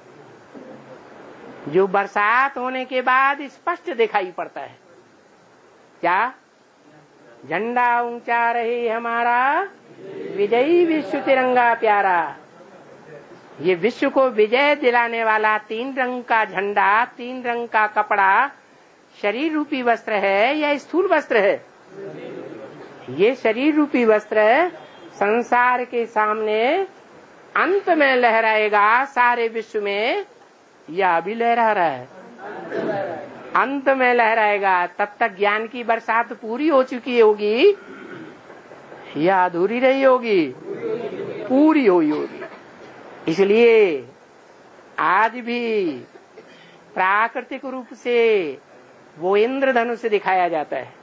A: जो बरसात होने के बाद स्पष्ट दिखाई पड़ता है। क्या? झंडा ऊंचा रहे हमारा, विजयी विश्व तिरंगा प्यारा। ये विश्व को विजय दिलाने वाला 3 रंग का झंडा, 3 रंग का कपड़ा शरीर रूपी वस्त्र है या स्थूल वस्त्र है? ये शरीर रूपी वस्त्र संसार के सामने अंत में लहराएगा सारे विश्व में, या अभी लहरा रहा है? अंत में लहराएगा। तब तक ज्ञान की बरसात पूरी हो चुकी होगी या अधूरी रही होगी? पूरी हुई होगी। इसलिए आज भी प्राकृतिक रूप से वो इंद्रधनुष दिखाया जाता है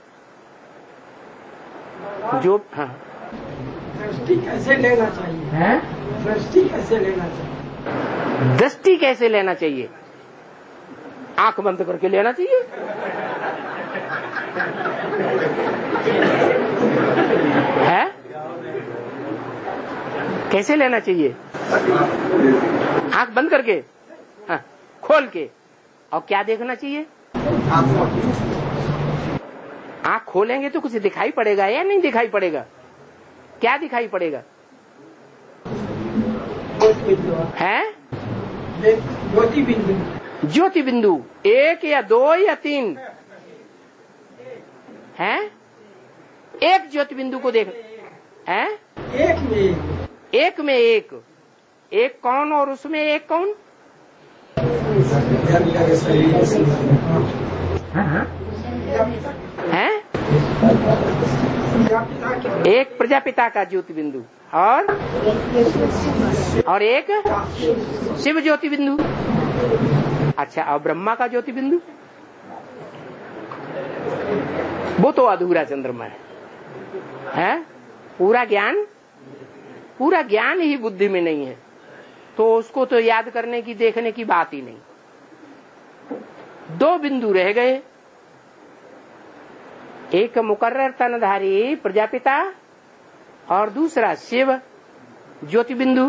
A: जो
C: दृष्टि कैसे लेना चाहिए?
A: है?
C: दृष्टि कैसे लेना चाहिए?
A: दृष्टि कैसे लेना चाहिए? आंख बंद करके लेना चाहिए। है? कैसे लेना चाहिए? आंख बंद करके, हाँ, खोल के। और क्या देखना चाहिए? आंख खोलेंगे तो कुछ दिखाई पड़ेगा या नहीं दिखाई पड़ेगा? क्या दिखाई पड़ेगा? है?
C: ज्योति बिंदु।
A: ज्योति बिंदु 1 या 2 या 3 है? एक ज्योति बिंदु को देख है? एक में एक कौन और उसमें एक कौन? है? एक प्रजापिता का ज्योति बिंदु और एक शिव ज्योति बिंदु। अच्छा, और ब्रह्मा का ज्योति बिंदु? वो तो अधूरा चंद्रमा है? पूरा ज्ञान ही बुद्धि में नहीं है, तो उसको तो याद करने की, देखने की बात ही नहीं। 2 बिंदु रह गए, एक मुकर्रर तनधारी प्रजापिता और दूसरा शिव ज्योति बिंदु।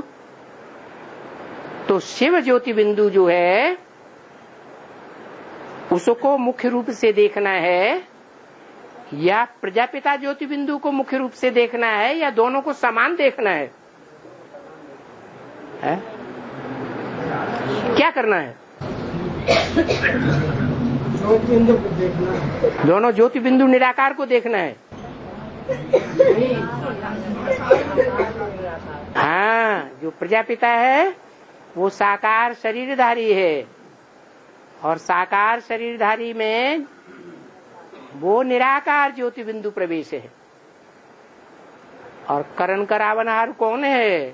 A: तो शिव ज्योति बिंदु जो है उसको मुख्य रूप से देखना है या प्रजापिता ज्योति बिंदु को मुख्य रूप से देखना है या दोनों को समान देखना है? क्या करना है?
C: ज्योति बिंदु को देखना है।
A: दोनों ज्योति बिंदु निराकार को देखना है। हाँ, जो प्रजापिता है वो साकार शरीरधारी है और साकार शरीरधारी में वो निराकार ज्योति बिंदु प्रवेश है। और करण करावनहार कौन है?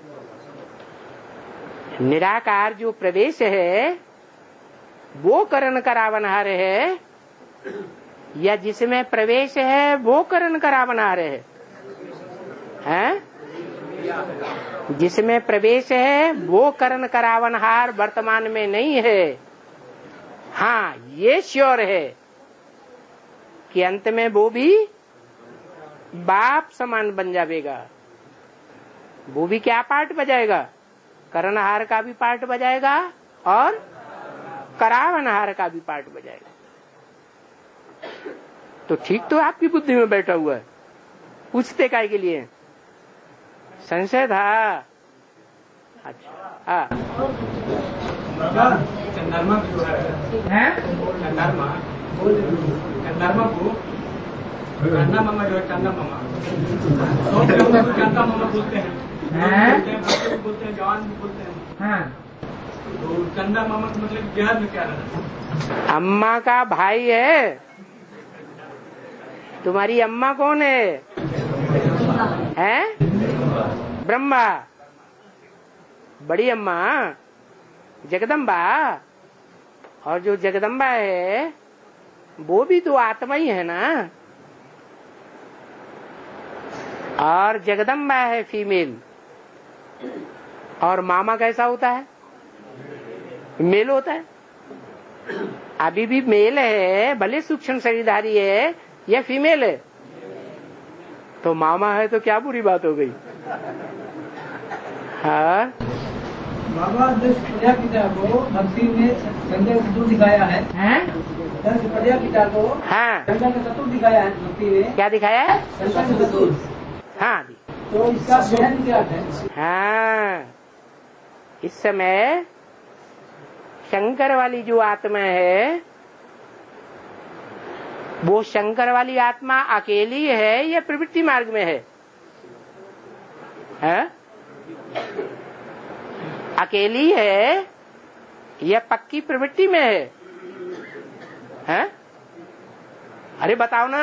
A: निराकार जो प्रवेश है वो करण करावनहार है या जिसमें प्रवेश है वो करण करावनहार है? हैं? जिसमें प्रवेश है वो करण करावनहार वर्तमान में नहीं है। हाँ, ये श्योर है कि अंत में वो भी बाप समान बन जाएगा। वो भी क्या पार्ट बजाएगा? करणहार का भी पार्ट बजाएगा और करावनहार का भी पार्ट बजाएगा। तो ठीक तो आपकी बुद्धि में बैठा हुआ है, पूछते काय के लिए? संशय था? अच्छा, हाँ।
D: चंद्रमा जो है चंद्रमा को चंदा मामा जो है, चंदा मामा तो चंदा मामा बोलते हैं, बोलते हैं, जवान भी बोलते हैं। तो चंदा मामा का मतलब बिहार में क्या रहता?
A: अम्मा का भाई है। तुम्हारी अम्मा कौन है? ब्रह्मा। बड़ी अम्मा जगदम्बा। और जो जगदम्बा है वो भी तो आत्मा ही है ना। और जगदम्बा है फीमेल। और मामा कैसा होता है? मेल होता है। अभी भी मेल है, भले सूक्ष्म शरीरधारी है, या फीमेल है? तो मामा है तो क्या बुरी बात हो गई। हाँ
D: बाबा 10 प्रजापिता को भक्ति में संजय को दिखाया है। 10 प्रजापिता को
A: हाँ
D: संजय का चतुर्थ दिखाया है भक्ति में।
A: क्या दिखाया है?
D: संजय का चतुर्थ।
A: हाँ
D: तो इसका बहन क्या है?
A: हाँ इस समय शंकर वाली जो आत्मा है वो शंकर वाली आत्मा अकेली है या प्रवृत्ति मार्ग में है? अकेली है या पक्की प्रवृत्ति में है? अरे बताओ ना।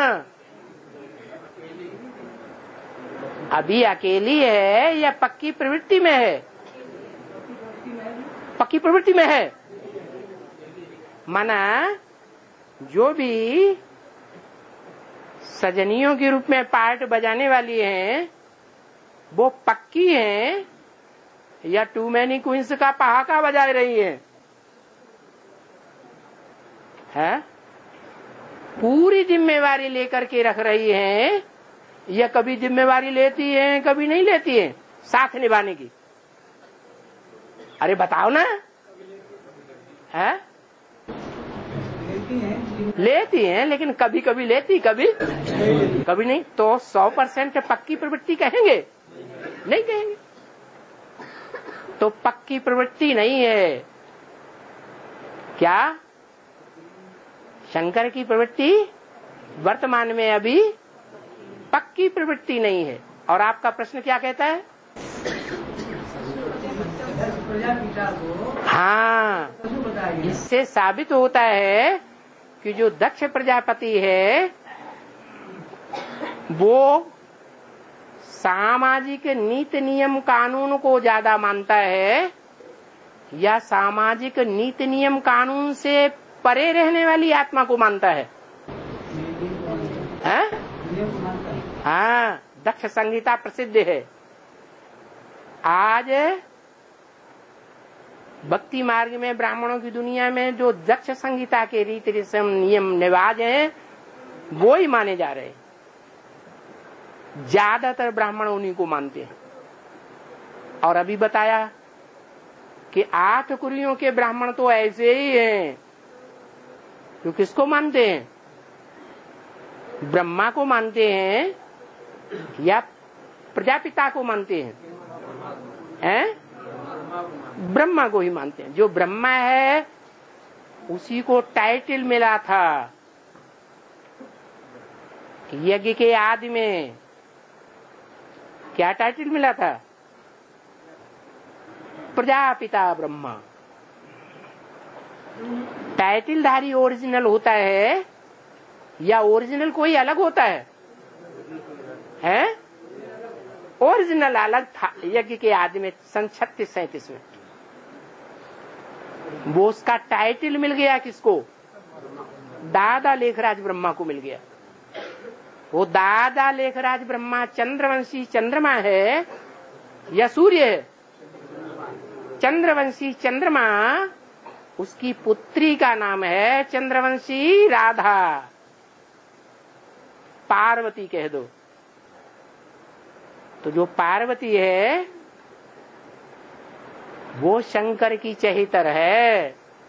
A: अभी अकेली है या पक्की प्रवृत्ति में है? पक्की प्रवृत्ति में है। माना जो भी सजनियों के रूप में पार्ट बजाने वाली हैं वो पक्की हैं या टू मैनी क्वींस का पहाका बजा रही है? पूरी जिम्मेवारी लेकर के रख रही हैं या कभी जिम्मेवारी लेती हैं कभी नहीं लेती हैं साथ निभाने की? अरे बताओ ना। है लेती हैं लेकिन कभी कभी लेती कभी नहीं। तो 100% पक्की प्रवृत्ति कहेंगे? नहीं कहेंगे। तो पक्की प्रवृत्ति नहीं है। क्या शंकर की प्रवृत्ति वर्तमान में अभी पक्की प्रवृत्ति नहीं है? और आपका प्रश्न क्या कहता है? हाँ इससे साबित होता है कि जो दक्ष प्रजापति है वो सामाजिक नीति नियम कानून को ज्यादा मानता है या सामाजिक नीति नियम कानून से परे रहने वाली आत्मा को मानता है? हाँ दक्ष संहिता प्रसिद्ध है। आज भक्ति मार्ग में ब्राह्मणों की दुनिया में जो दक्ष संहिता के रीति रस्म नियम निवाज हैं वो ही माने जा रहे हैं। ज्यादातर ब्राह्मण उन्हीं को मानते हैं। और अभी बताया कि 8 कुरियों के ब्राह्मण तो ऐसे ही हैं। तो किसको मानते हैं? ब्रह्मा को मानते हैं या प्रजापिता को मानते हैं? ब्रह्मा को ही मानते हैं। जो ब्रह्मा है उसी को टाइटल मिला था यज्ञ के आदि में। क्या टाइटल मिला था? प्रजापिता ब्रह्मा। टाइटलधारी ओरिजिनल होता है या ओरिजिनल कोई अलग होता है? ओरिजिनल अलग था यज्ञ के आदि में सन 36-37 में। वो उसका टाइटल मिल गया किसको? दादा लेखराज ब्रह्मा को मिल गया। वो दादा लेखराज ब्रह्मा चंद्रवंशी चंद्रमा है या सूर्य है? चंद्रवंशी चंद्रमा। उसकी पुत्री का नाम है चंद्रवंशी राधा। पार्वती कह दो। तो जो पार्वती है वो शंकर की चहितर है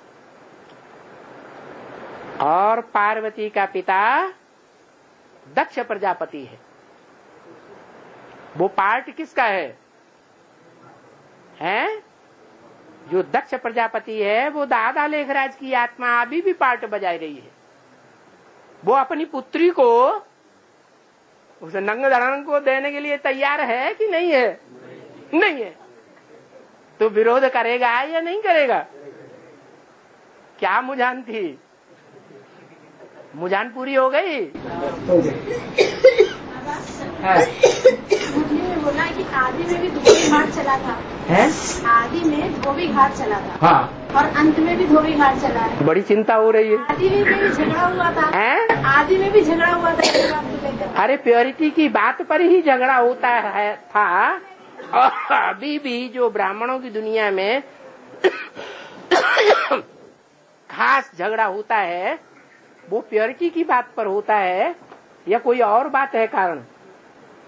A: और पार्वती का पिता दक्ष प्रजापति है। वो पार्ट किसका है? जो दक्ष प्रजापति है वो दादा लेखराज की आत्मा अभी भी पार्ट बजाई रही है। वो अपनी पुत्री को उस नंगधड़न को देने के लिए तैयार है कि नहीं है? नहीं है। तो विरोध करेगा या नहीं करेगा? क्या मुझान थी? मुझान पूरी हो गई?
F: मुझे बोला कि आदि में भी धोबी घाट चला था। आदि में धोबी घाट चला था।
A: हाँ।
F: और अंत में भी धोबी घाट चला है।
A: बड़ी चिंता हो रही है।
F: आदि में भी झगड़ा हुआ था। आदि में भी झगड़ा हुआ था।
A: अरे प्योरिटी की बात पर ही झगड़ा होता है था। और अभी भी जो ब्राह्मणों की दुनिया में खास झगड़ा होता है वो प्योरिटी की बात पर होता है या कोई और बात है कारण?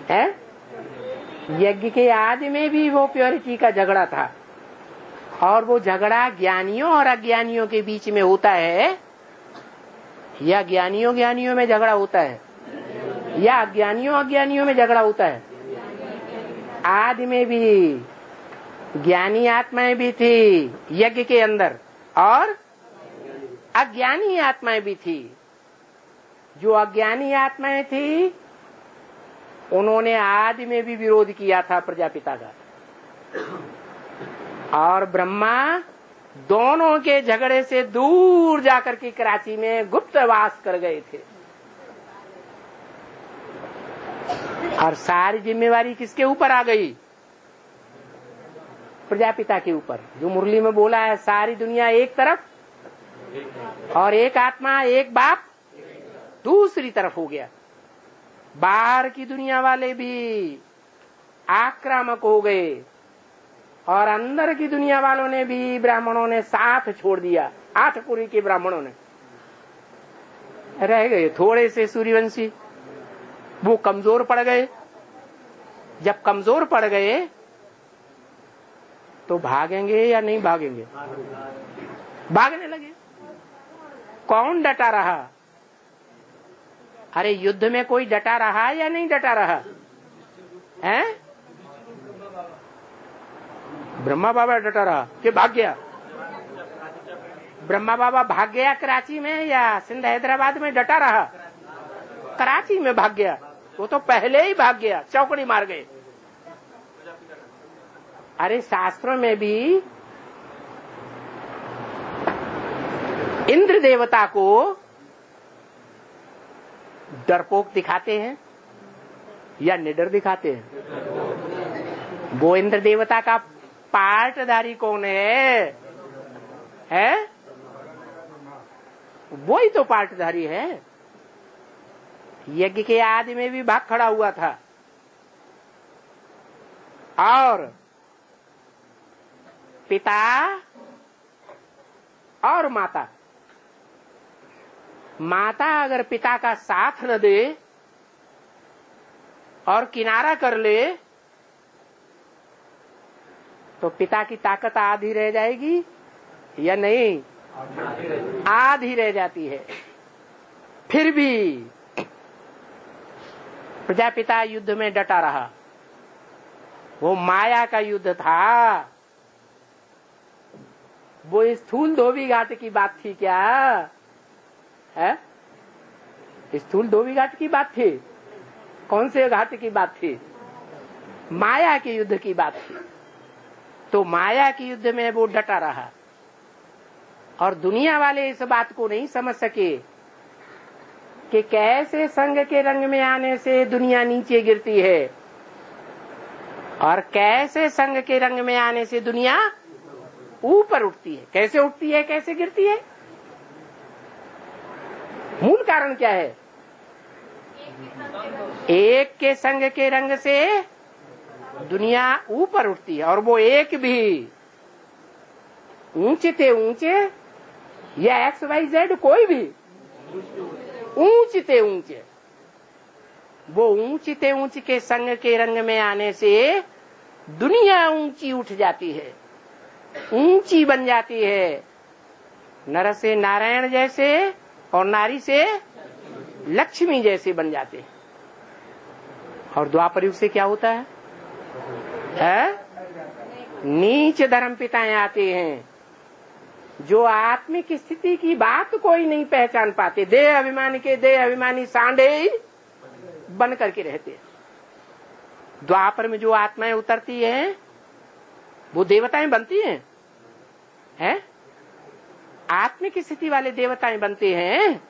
A: है? यज्ञ के आदि में भी वो प्योरिटी का झगड़ा था, और वो झगड़ा ज्ञानियों और अज्ञानियों के बीच में होता है, या ज्ञानियों में झगड़ा होता है, या अज्ञानियों में झगड़ा होता है? आदि में भी ज्ञानी आत्माएं भी थी यज्ञ के अंदर, और अज्ञानी आत्माएं भी थी। जो अज्ञानी आत्माएं थी उन्होंने आदि में भी विरोध किया था प्रजापिता का, और ब्रह्मा दोनों के झगड़े से दूर जाकर के कराची में गुप्तवास कर गए थे। और सारी जिम्मेवारी किसके ऊपर आ गई? प्रजापिता के ऊपर। जो मुरली में बोला है, सारी दुनिया एक तरफ और एक आत्मा, एक बाप दूसरी तरफ हो गया। बाहर की दुनिया वाले भी आक्रामक हो गए, और अंदर की दुनिया वालों ने भी, ब्राह्मणों ने साथ छोड़ दिया। 8 कुरी के ब्राह्मणों ने रह गए थोड़े से सूर्यवंशी, वो कमजोर पड़ गए। जब कमजोर पड़ गए तो भागेंगे या नहीं भागेंगे? भागने लगे। कौन डटा रहा? अरे युद्ध में कोई डटा रहा या नहीं डटा रहा है? ब्रह्मा बाबा डटा रहा कि भाग गया? ब्रह्मा बाबा भाग गया कराची में, या सिंध हैदराबाद में डटा रहा? कराची में भाग गया। वो तो पहले ही भाग गया, चौकड़ी मार गए। अरे शास्त्रों में भी इंद्र देवता को डरपोक दिखाते हैं या निडर दिखाते हैं? वो इंद्र देवता का पार्टधारी कौन है? वो ही तो पार्टधारी है। यज्ञ के आदि में भी भाग खड़ा हुआ था, और पिता और माता अगर पिता का साथ न दे और किनारा कर ले तो पिता की ताकत आधी रह जाएगी या नहीं? आधी रह जाती है। फिर भी प्रजापिता युद्ध में डटा रहा। वो माया का युद्ध था। वो स्थूल धोबी घाट की बात थी क्या? है? स्थूल धोबी घाट की बात थी? कौन से घाट की बात थी? माया के युद्ध की बात थी। तो माया के युद्ध में वो डटा रहा, और दुनिया वाले इस बात को नहीं समझ सके कि कैसे संग के रंग में आने से दुनिया नीचे गिरती है, और कैसे संग के रंग में आने से दुनिया ऊपर उठती है। कैसे उठती है, कैसे गिरती है? मूल कारण क्या है? एक के संग के रंग से दुनिया ऊपर उठती है, और वो एक भी ऊंचे थे ऊंचे या XYZ कोई भी ऊंचे ऊंचे, वो ऊंचे ऊंचे के संग के रंग में आने से दुनिया ऊंची उठ जाती है, ऊंची बन जाती है। नर से नारायण जैसे और नारी से लक्ष्मी जैसे बन जाते हैं। और द्वापर युग से क्या होता है? नीच धर्म पिताएं आते हैं जो आत्मिक स्थिति की बात कोई नहीं पहचान पाते। देह अभिमान के देह अभिमानी सांडे बन करके रहते हैं। द्वापर में जो आत्माएं उतरती हैं वो देवताएं बनती हैं, आत्मिक स्थिति वाले देवताएं बनते हैं,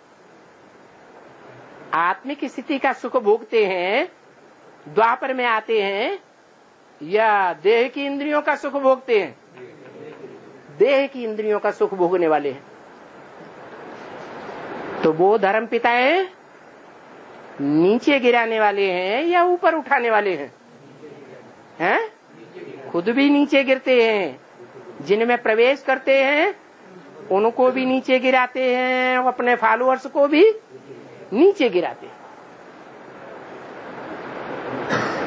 A: आत्मिक स्थिति का सुख भोगते हैं, द्वापर में आते हैं, या देह की इंद्रियों का सुख भोगते हैं? देह की इंद्रियों का सुख भोगने वाले हैं। तो वो धर्म पिताएं नीचे गिराने वाले हैं या ऊपर उठाने वाले हैं? खुद भी नीचे गिरते हैं, जिनमें प्रवेश करते हैं उनको भी नीचे गिराते हैं, अपने फॉलोअर्स को भी नीचे गिराते हैं।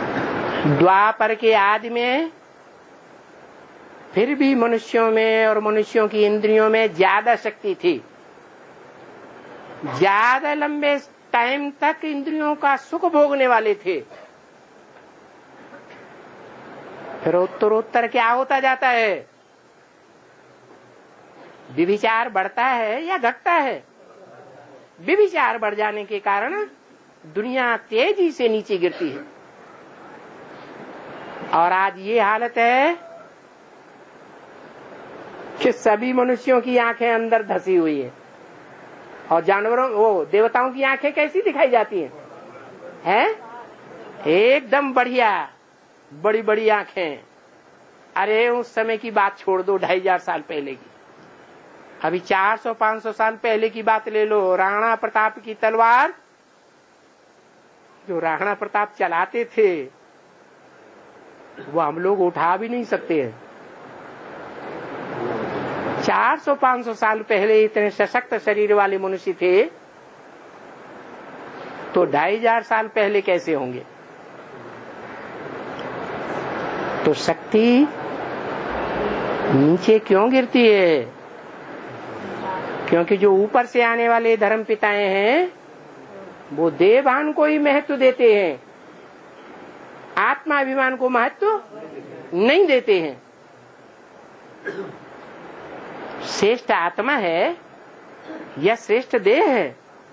A: द्वापर के आदि में फिर भी मनुष्यों में और मनुष्यों की इंद्रियों में ज्यादा शक्ति थी, ज्यादा लंबे टाइम तक इंद्रियों का सुख भोगने वाले थे। फिर उत्तरोत्तर क्या होता जाता है? व्यभिचार बढ़ता है या घटता है? व्यभिचार बढ़ जाने के कारण दुनिया तेजी से नीचे गिरती है। और आज ये हालत है कि सभी मनुष्यों की आंखें अंदर धसी हुई है और जानवरों वो देवताओं की आंखें कैसी दिखाई जाती हैं? एकदम बढ़िया, बड़ी बड़ी आंखें। अरे उस समय की बात छोड़ दो, 2500 साल पहले की। अभी 400-500 साल पहले की बात ले लो। राणा प्रताप की तलवार जो राणा प्रताप चलाते थे वो हम लोग उठा भी नहीं सकते हैं। 400-500 साल पहले इतने सशक्त शरीर वाले मनुष्य थे, तो 2500 साल पहले कैसे होंगे? तो शक्ति नीचे क्यों गिरती है? क्योंकि जो ऊपर से आने वाले धर्म पिताएं हैं वो देवान को ही महत्व देते हैं, आत्माभिमान को महत्व नहीं देते हैं। श्रेष्ठ आत्मा है या श्रेष्ठ देह है?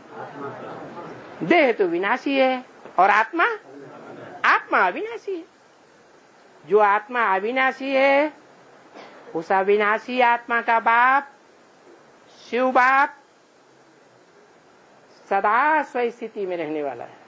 A: देह तो विनाशी है और आत्मा अविनाशी है। जो आत्मा अविनाशी है उस अविनाशी आत्मा का बाप शिव बाप सदा स्वस्थिति में रहने वाला है।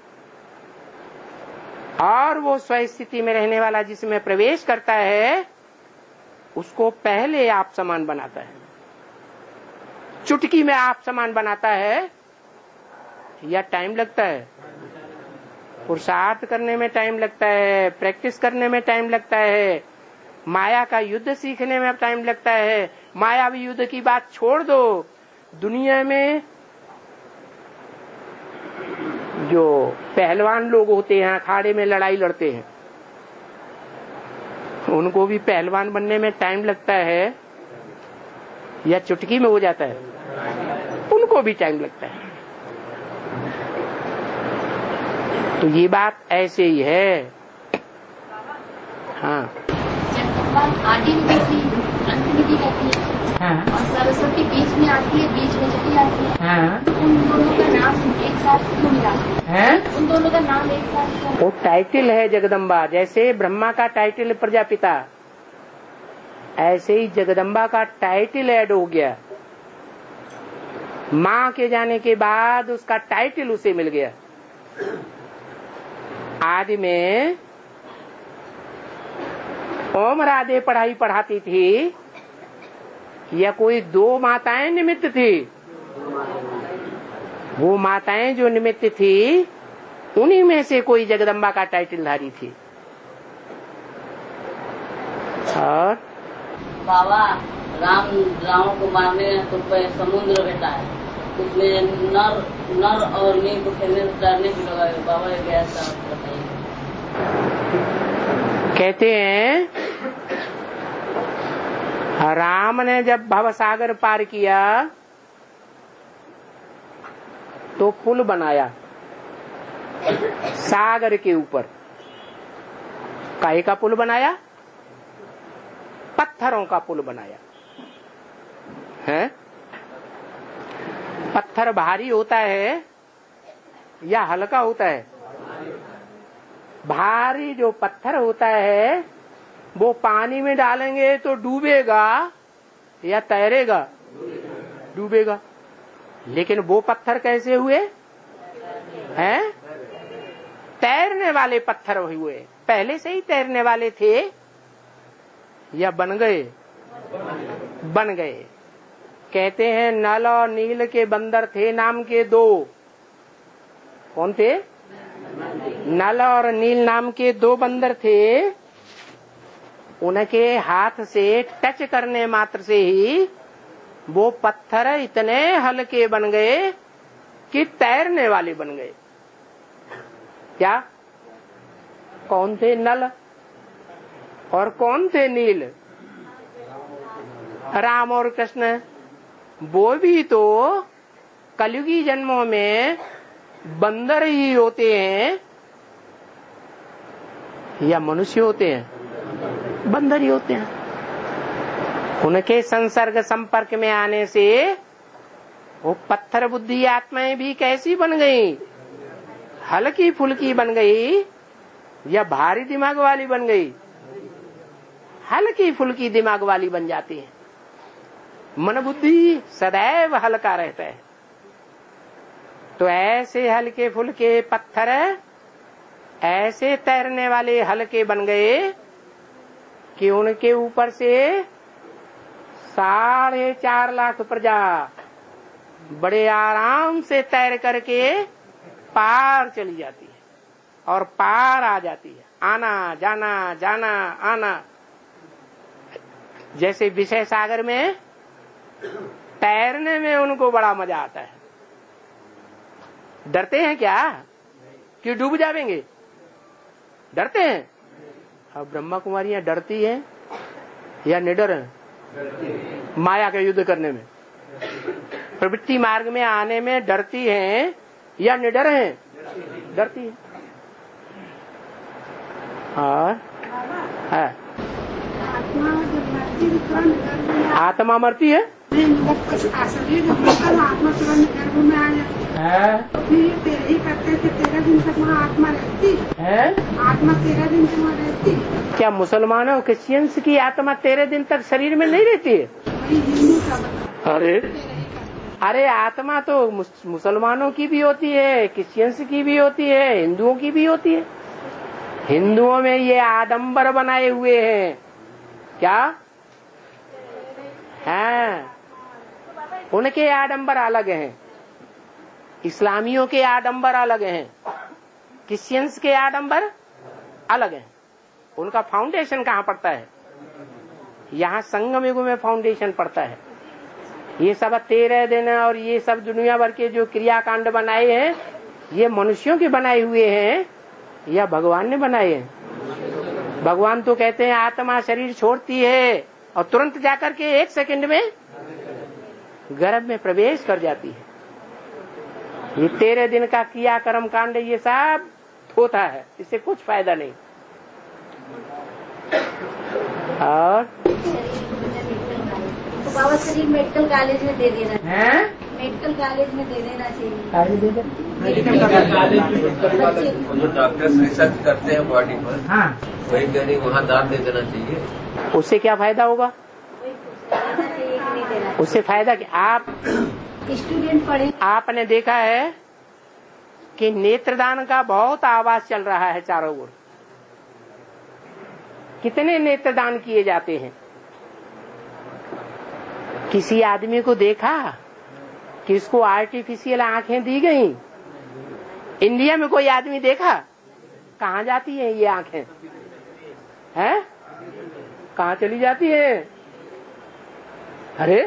A: और वो स्वस्थिति में रहने वाला जिसमें प्रवेश करता है उसको पहले आप समान बनाता है। चुटकी में आप समान बनाता है या टाइम लगता है? पुरुषार्थ करने में टाइम लगता है, प्रैक्टिस करने में टाइम लगता है, माया का युद्ध सीखने में टाइम लगता है। मायावी युद्ध की बात छोड़ दो, दुनिया में जो पहलवान लोग होते हैं, अखाड़े में लड़ाई लड़ते हैं, उनको भी पहलवान बनने में टाइम लगता है या चुटकी में हो जाता है? उनको भी टाइम लगता है। तो ये बात ऐसे ही है। हाँ,
F: आदि में भी अंत में भी रहती है। हाँ। और सरस्वती बीच में आती है, बीच में जटी आती है। हाँ। तो उन दोनों का नाम एक साथ क्यों मिला है? उन दोनों का नाम एक साथ?
A: वो टाइटल है जगदम्बा। जैसे ब्रह्मा का टाइटल प्रजापिता, ऐसे ही जगदम्बा का टाइटल ऐड हो गया। माँ के जाने के बाद उसका टाइटल उसे मिल गया। आदि में ओम राधे पढ़ाई पढ़ाती थी या कोई दो माताएं निमित्त थी? वो माताएं जो निमित्त थी उन्हीं में से कोई जगदम्बा का टाइटल धारी थी। और
G: बाबा रावण को मारने तो समुद्र बेटा है, उसमें नर और नील को खेलने से डरने की लगा। बाबा ये कैसा बताइए?
A: कहते हैं राम ने जब भवसागर पार किया तो पुल बनाया सागर के ऊपर। काहे का पुल बनाया? पत्थरों का पुल बनाया है। पत्थर भारी होता है या हल्का होता है? भारी जो पत्थर होता है वो पानी में डालेंगे तो डूबेगा या तैरेगा? डूबेगा। लेकिन वो पत्थर कैसे हुए हैं? तैरने वाले पत्थर हुए। पहले से ही तैरने वाले थे या बन गए? बन गए। कहते हैं नल और नील के बंदर थे नाम के दो। कौन थे? नल और नील नाम के दो बंदर थे। उनके हाथ से टच करने मात्र से ही वो पत्थर इतने हल्के बन गए कि तैरने वाले बन गए। क्या कौन थे नल और कौन थे नील? राम और कृष्ण। वो भी तो कलयुगी जन्मों में बंदर ही होते हैं या मनुष्य होते हैं? बंदर ही होते हैं। उनके संसर्ग संपर्क में आने से वो पत्थर बुद्धि आत्माएं भी कैसी बन गई? हल्की फुल्की बन गई या भारी दिमाग वाली बन गई? हल्की फुल्की दिमाग वाली बन जाती है। मन बुद्धि सदैव हल्का रहता है। तो ऐसे हल्के फुल्के पत्थर ऐसे तैरने वाले हल्के बन गए कि उनके ऊपर से 4.5 लाख प्रजा बड़े आराम से तैर करके पार चली जाती है और पार आ जाती है। आना जाना जाना आना। जैसे विषय सागर में तैरने में उनको बड़ा मजा आता है। डरते हैं क्या कि डूब जाएंगे? डरते हैं? अब ब्रह्मा कुमारियां डरती हैं या निडर हैं? माया के युद्ध करने में, प्रवृत्ति मार्ग में आने में डरती हैं या निडर हैं? डरती हैं। और आत्मा मरती है?
C: आत्मा तुरंत गर्भ में आ जाती है। फिर तेरे ही करते थे, 13 दिन तक वहाँ आत्मा रहती है। आत्मा 13 दिन तक वहाँ रहती है।
A: क्या मुसलमानों क्रिश्चियंस की आत्मा 13 दिन तक शरीर में नहीं रहती है?
C: हिंदू का बता।
A: अरे आत्मा तो मुसलमानों की भी होती है, क्रिश्चियंस की भी होती है, हिंदुओं की भी होती है। हिंदुओं में ये आडंबर बनाए हुए हैं। क्या है? उनके आडंबर अलग हैं, इस्लामियों के आडंबर अलग हैं, क्रिश्चियंस के आडंबर अलग हैं। उनका फाउंडेशन कहाँ पड़ता है? यहाँ संगम युग में फाउंडेशन पड़ता है। ये सब 13 दिन और ये सब दुनिया भर के जो क्रियाकांड बनाए हैं, ये मनुष्यों के बनाए हुए हैं या भगवान ने बनाए हैं? भगवान तो कहते हैं आत्मा शरीर छोड़ती है और तुरंत जाकर के 1 सेकंड में गर्भ में प्रवेश कर जाती है। ये 13 दिन का क्रिया कर्म कांड ये सब होता है, इससे कुछ फायदा नहीं। और
F: तो बाबा शरीर मेडिकल कॉलेज में दे देना
A: है?
F: मेडिकल कॉलेज में दे देना चाहिए।
B: जो डॉक्टर्स रिसर्च करते हैं बॉडी पर,
A: हाँ,
B: वही कहीं वहाँ दान दे देना चाहिए।
A: उससे क्या फायदा होगा? उससे फायदा कि आप
F: स्टूडेंट पढ़े।
A: आपने देखा है कि नेत्रदान का बहुत आवाज चल रहा है चारों ओर। कितने नेत्रदान किए जाते हैं? किसी आदमी को देखा कि इसको आर्टिफिशियल आंखें दी गई? इंडिया में कोई आदमी देखा? कहाँ जाती हैं ये आंखें? हैं? कहाँ चली जाती हैं? अरे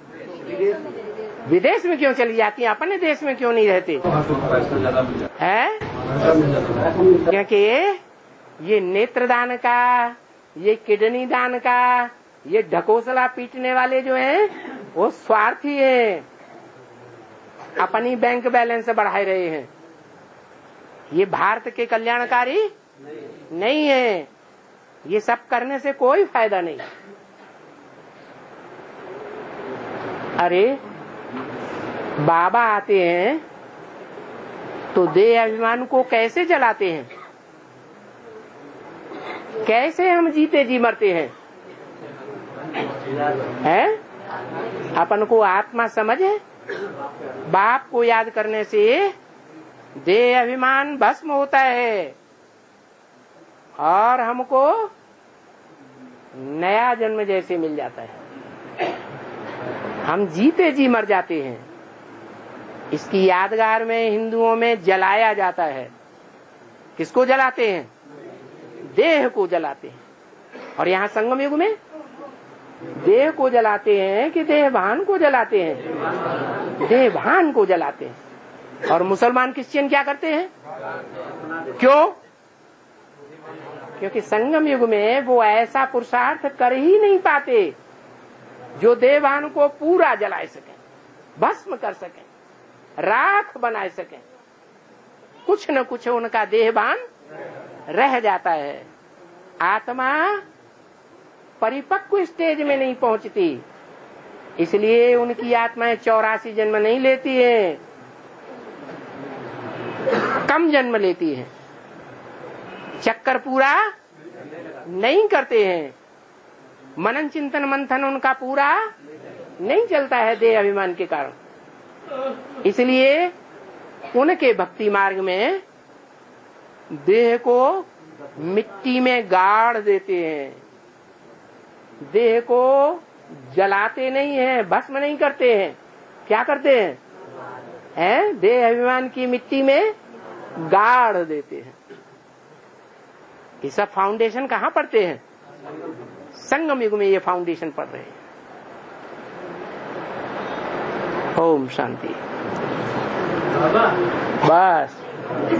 A: विदेश में क्यों चली जाती हैं? अपने देश में क्यों नहीं रहती है? क्योंकि ये नेत्रदान का, ये किडनी दान का, ये ढकोसला पीटने वाले जो हैं वो स्वार्थी हैं, अपनी बैंक बैलेंस बढ़ा रहे हैं। ये भारत के कल्याणकारी नहीं है। ये सब करने से कोई फायदा नहीं। अरे बाबा आते हैं तो देह अभिमान को कैसे जलाते हैं? कैसे हम जीते जी मरते हैं? अपन को आत्मा समझ है? बाप को याद करने से देह अभिमान भस्म होता है और हमको नया जन्म जैसे मिल जाता है। हम जीते जी मर जाते हैं। इसकी यादगार में हिंदुओं में जलाया जाता है। किसको जलाते हैं? देह को जलाते हैं। और यहाँ संगम युग में देह को जलाते हैं कि देहभान को जलाते हैं? देहभान को जलाते हैं। और मुसलमान क्रिश्चियन क्या करते हैं? क्यों? क्योंकि संगम युग में वो ऐसा पुरुषार्थ कर ही नहीं पाते जो देवान को पूरा जला सके, भस्म कर सके, राख बना सके। कुछ न कुछ उनका देहबान रह जाता है। आत्मा परिपक्व स्टेज में नहीं पहुंचती, इसलिए उनकी आत्माएं 84 जन्म नहीं लेती है, कम जन्म लेती है, चक्कर पूरा नहीं करते हैं, मनन चिंतन मंथन उनका पूरा नहीं चलता है देह अभिमान के कारण। इसलिए उनके भक्ति मार्ग में देह को मिट्टी में गाड़ देते हैं, देह को जलाते नहीं हैं, भस्म नहीं करते हैं। क्या करते हैं? देह अभिमान की मिट्टी में गाड़ देते हैं। ये सब फाउंडेशन कहाँ पड़ते हैं? संगम युग में ये फाउंडेशन पड़ रहे हैं। ओम शांति। बस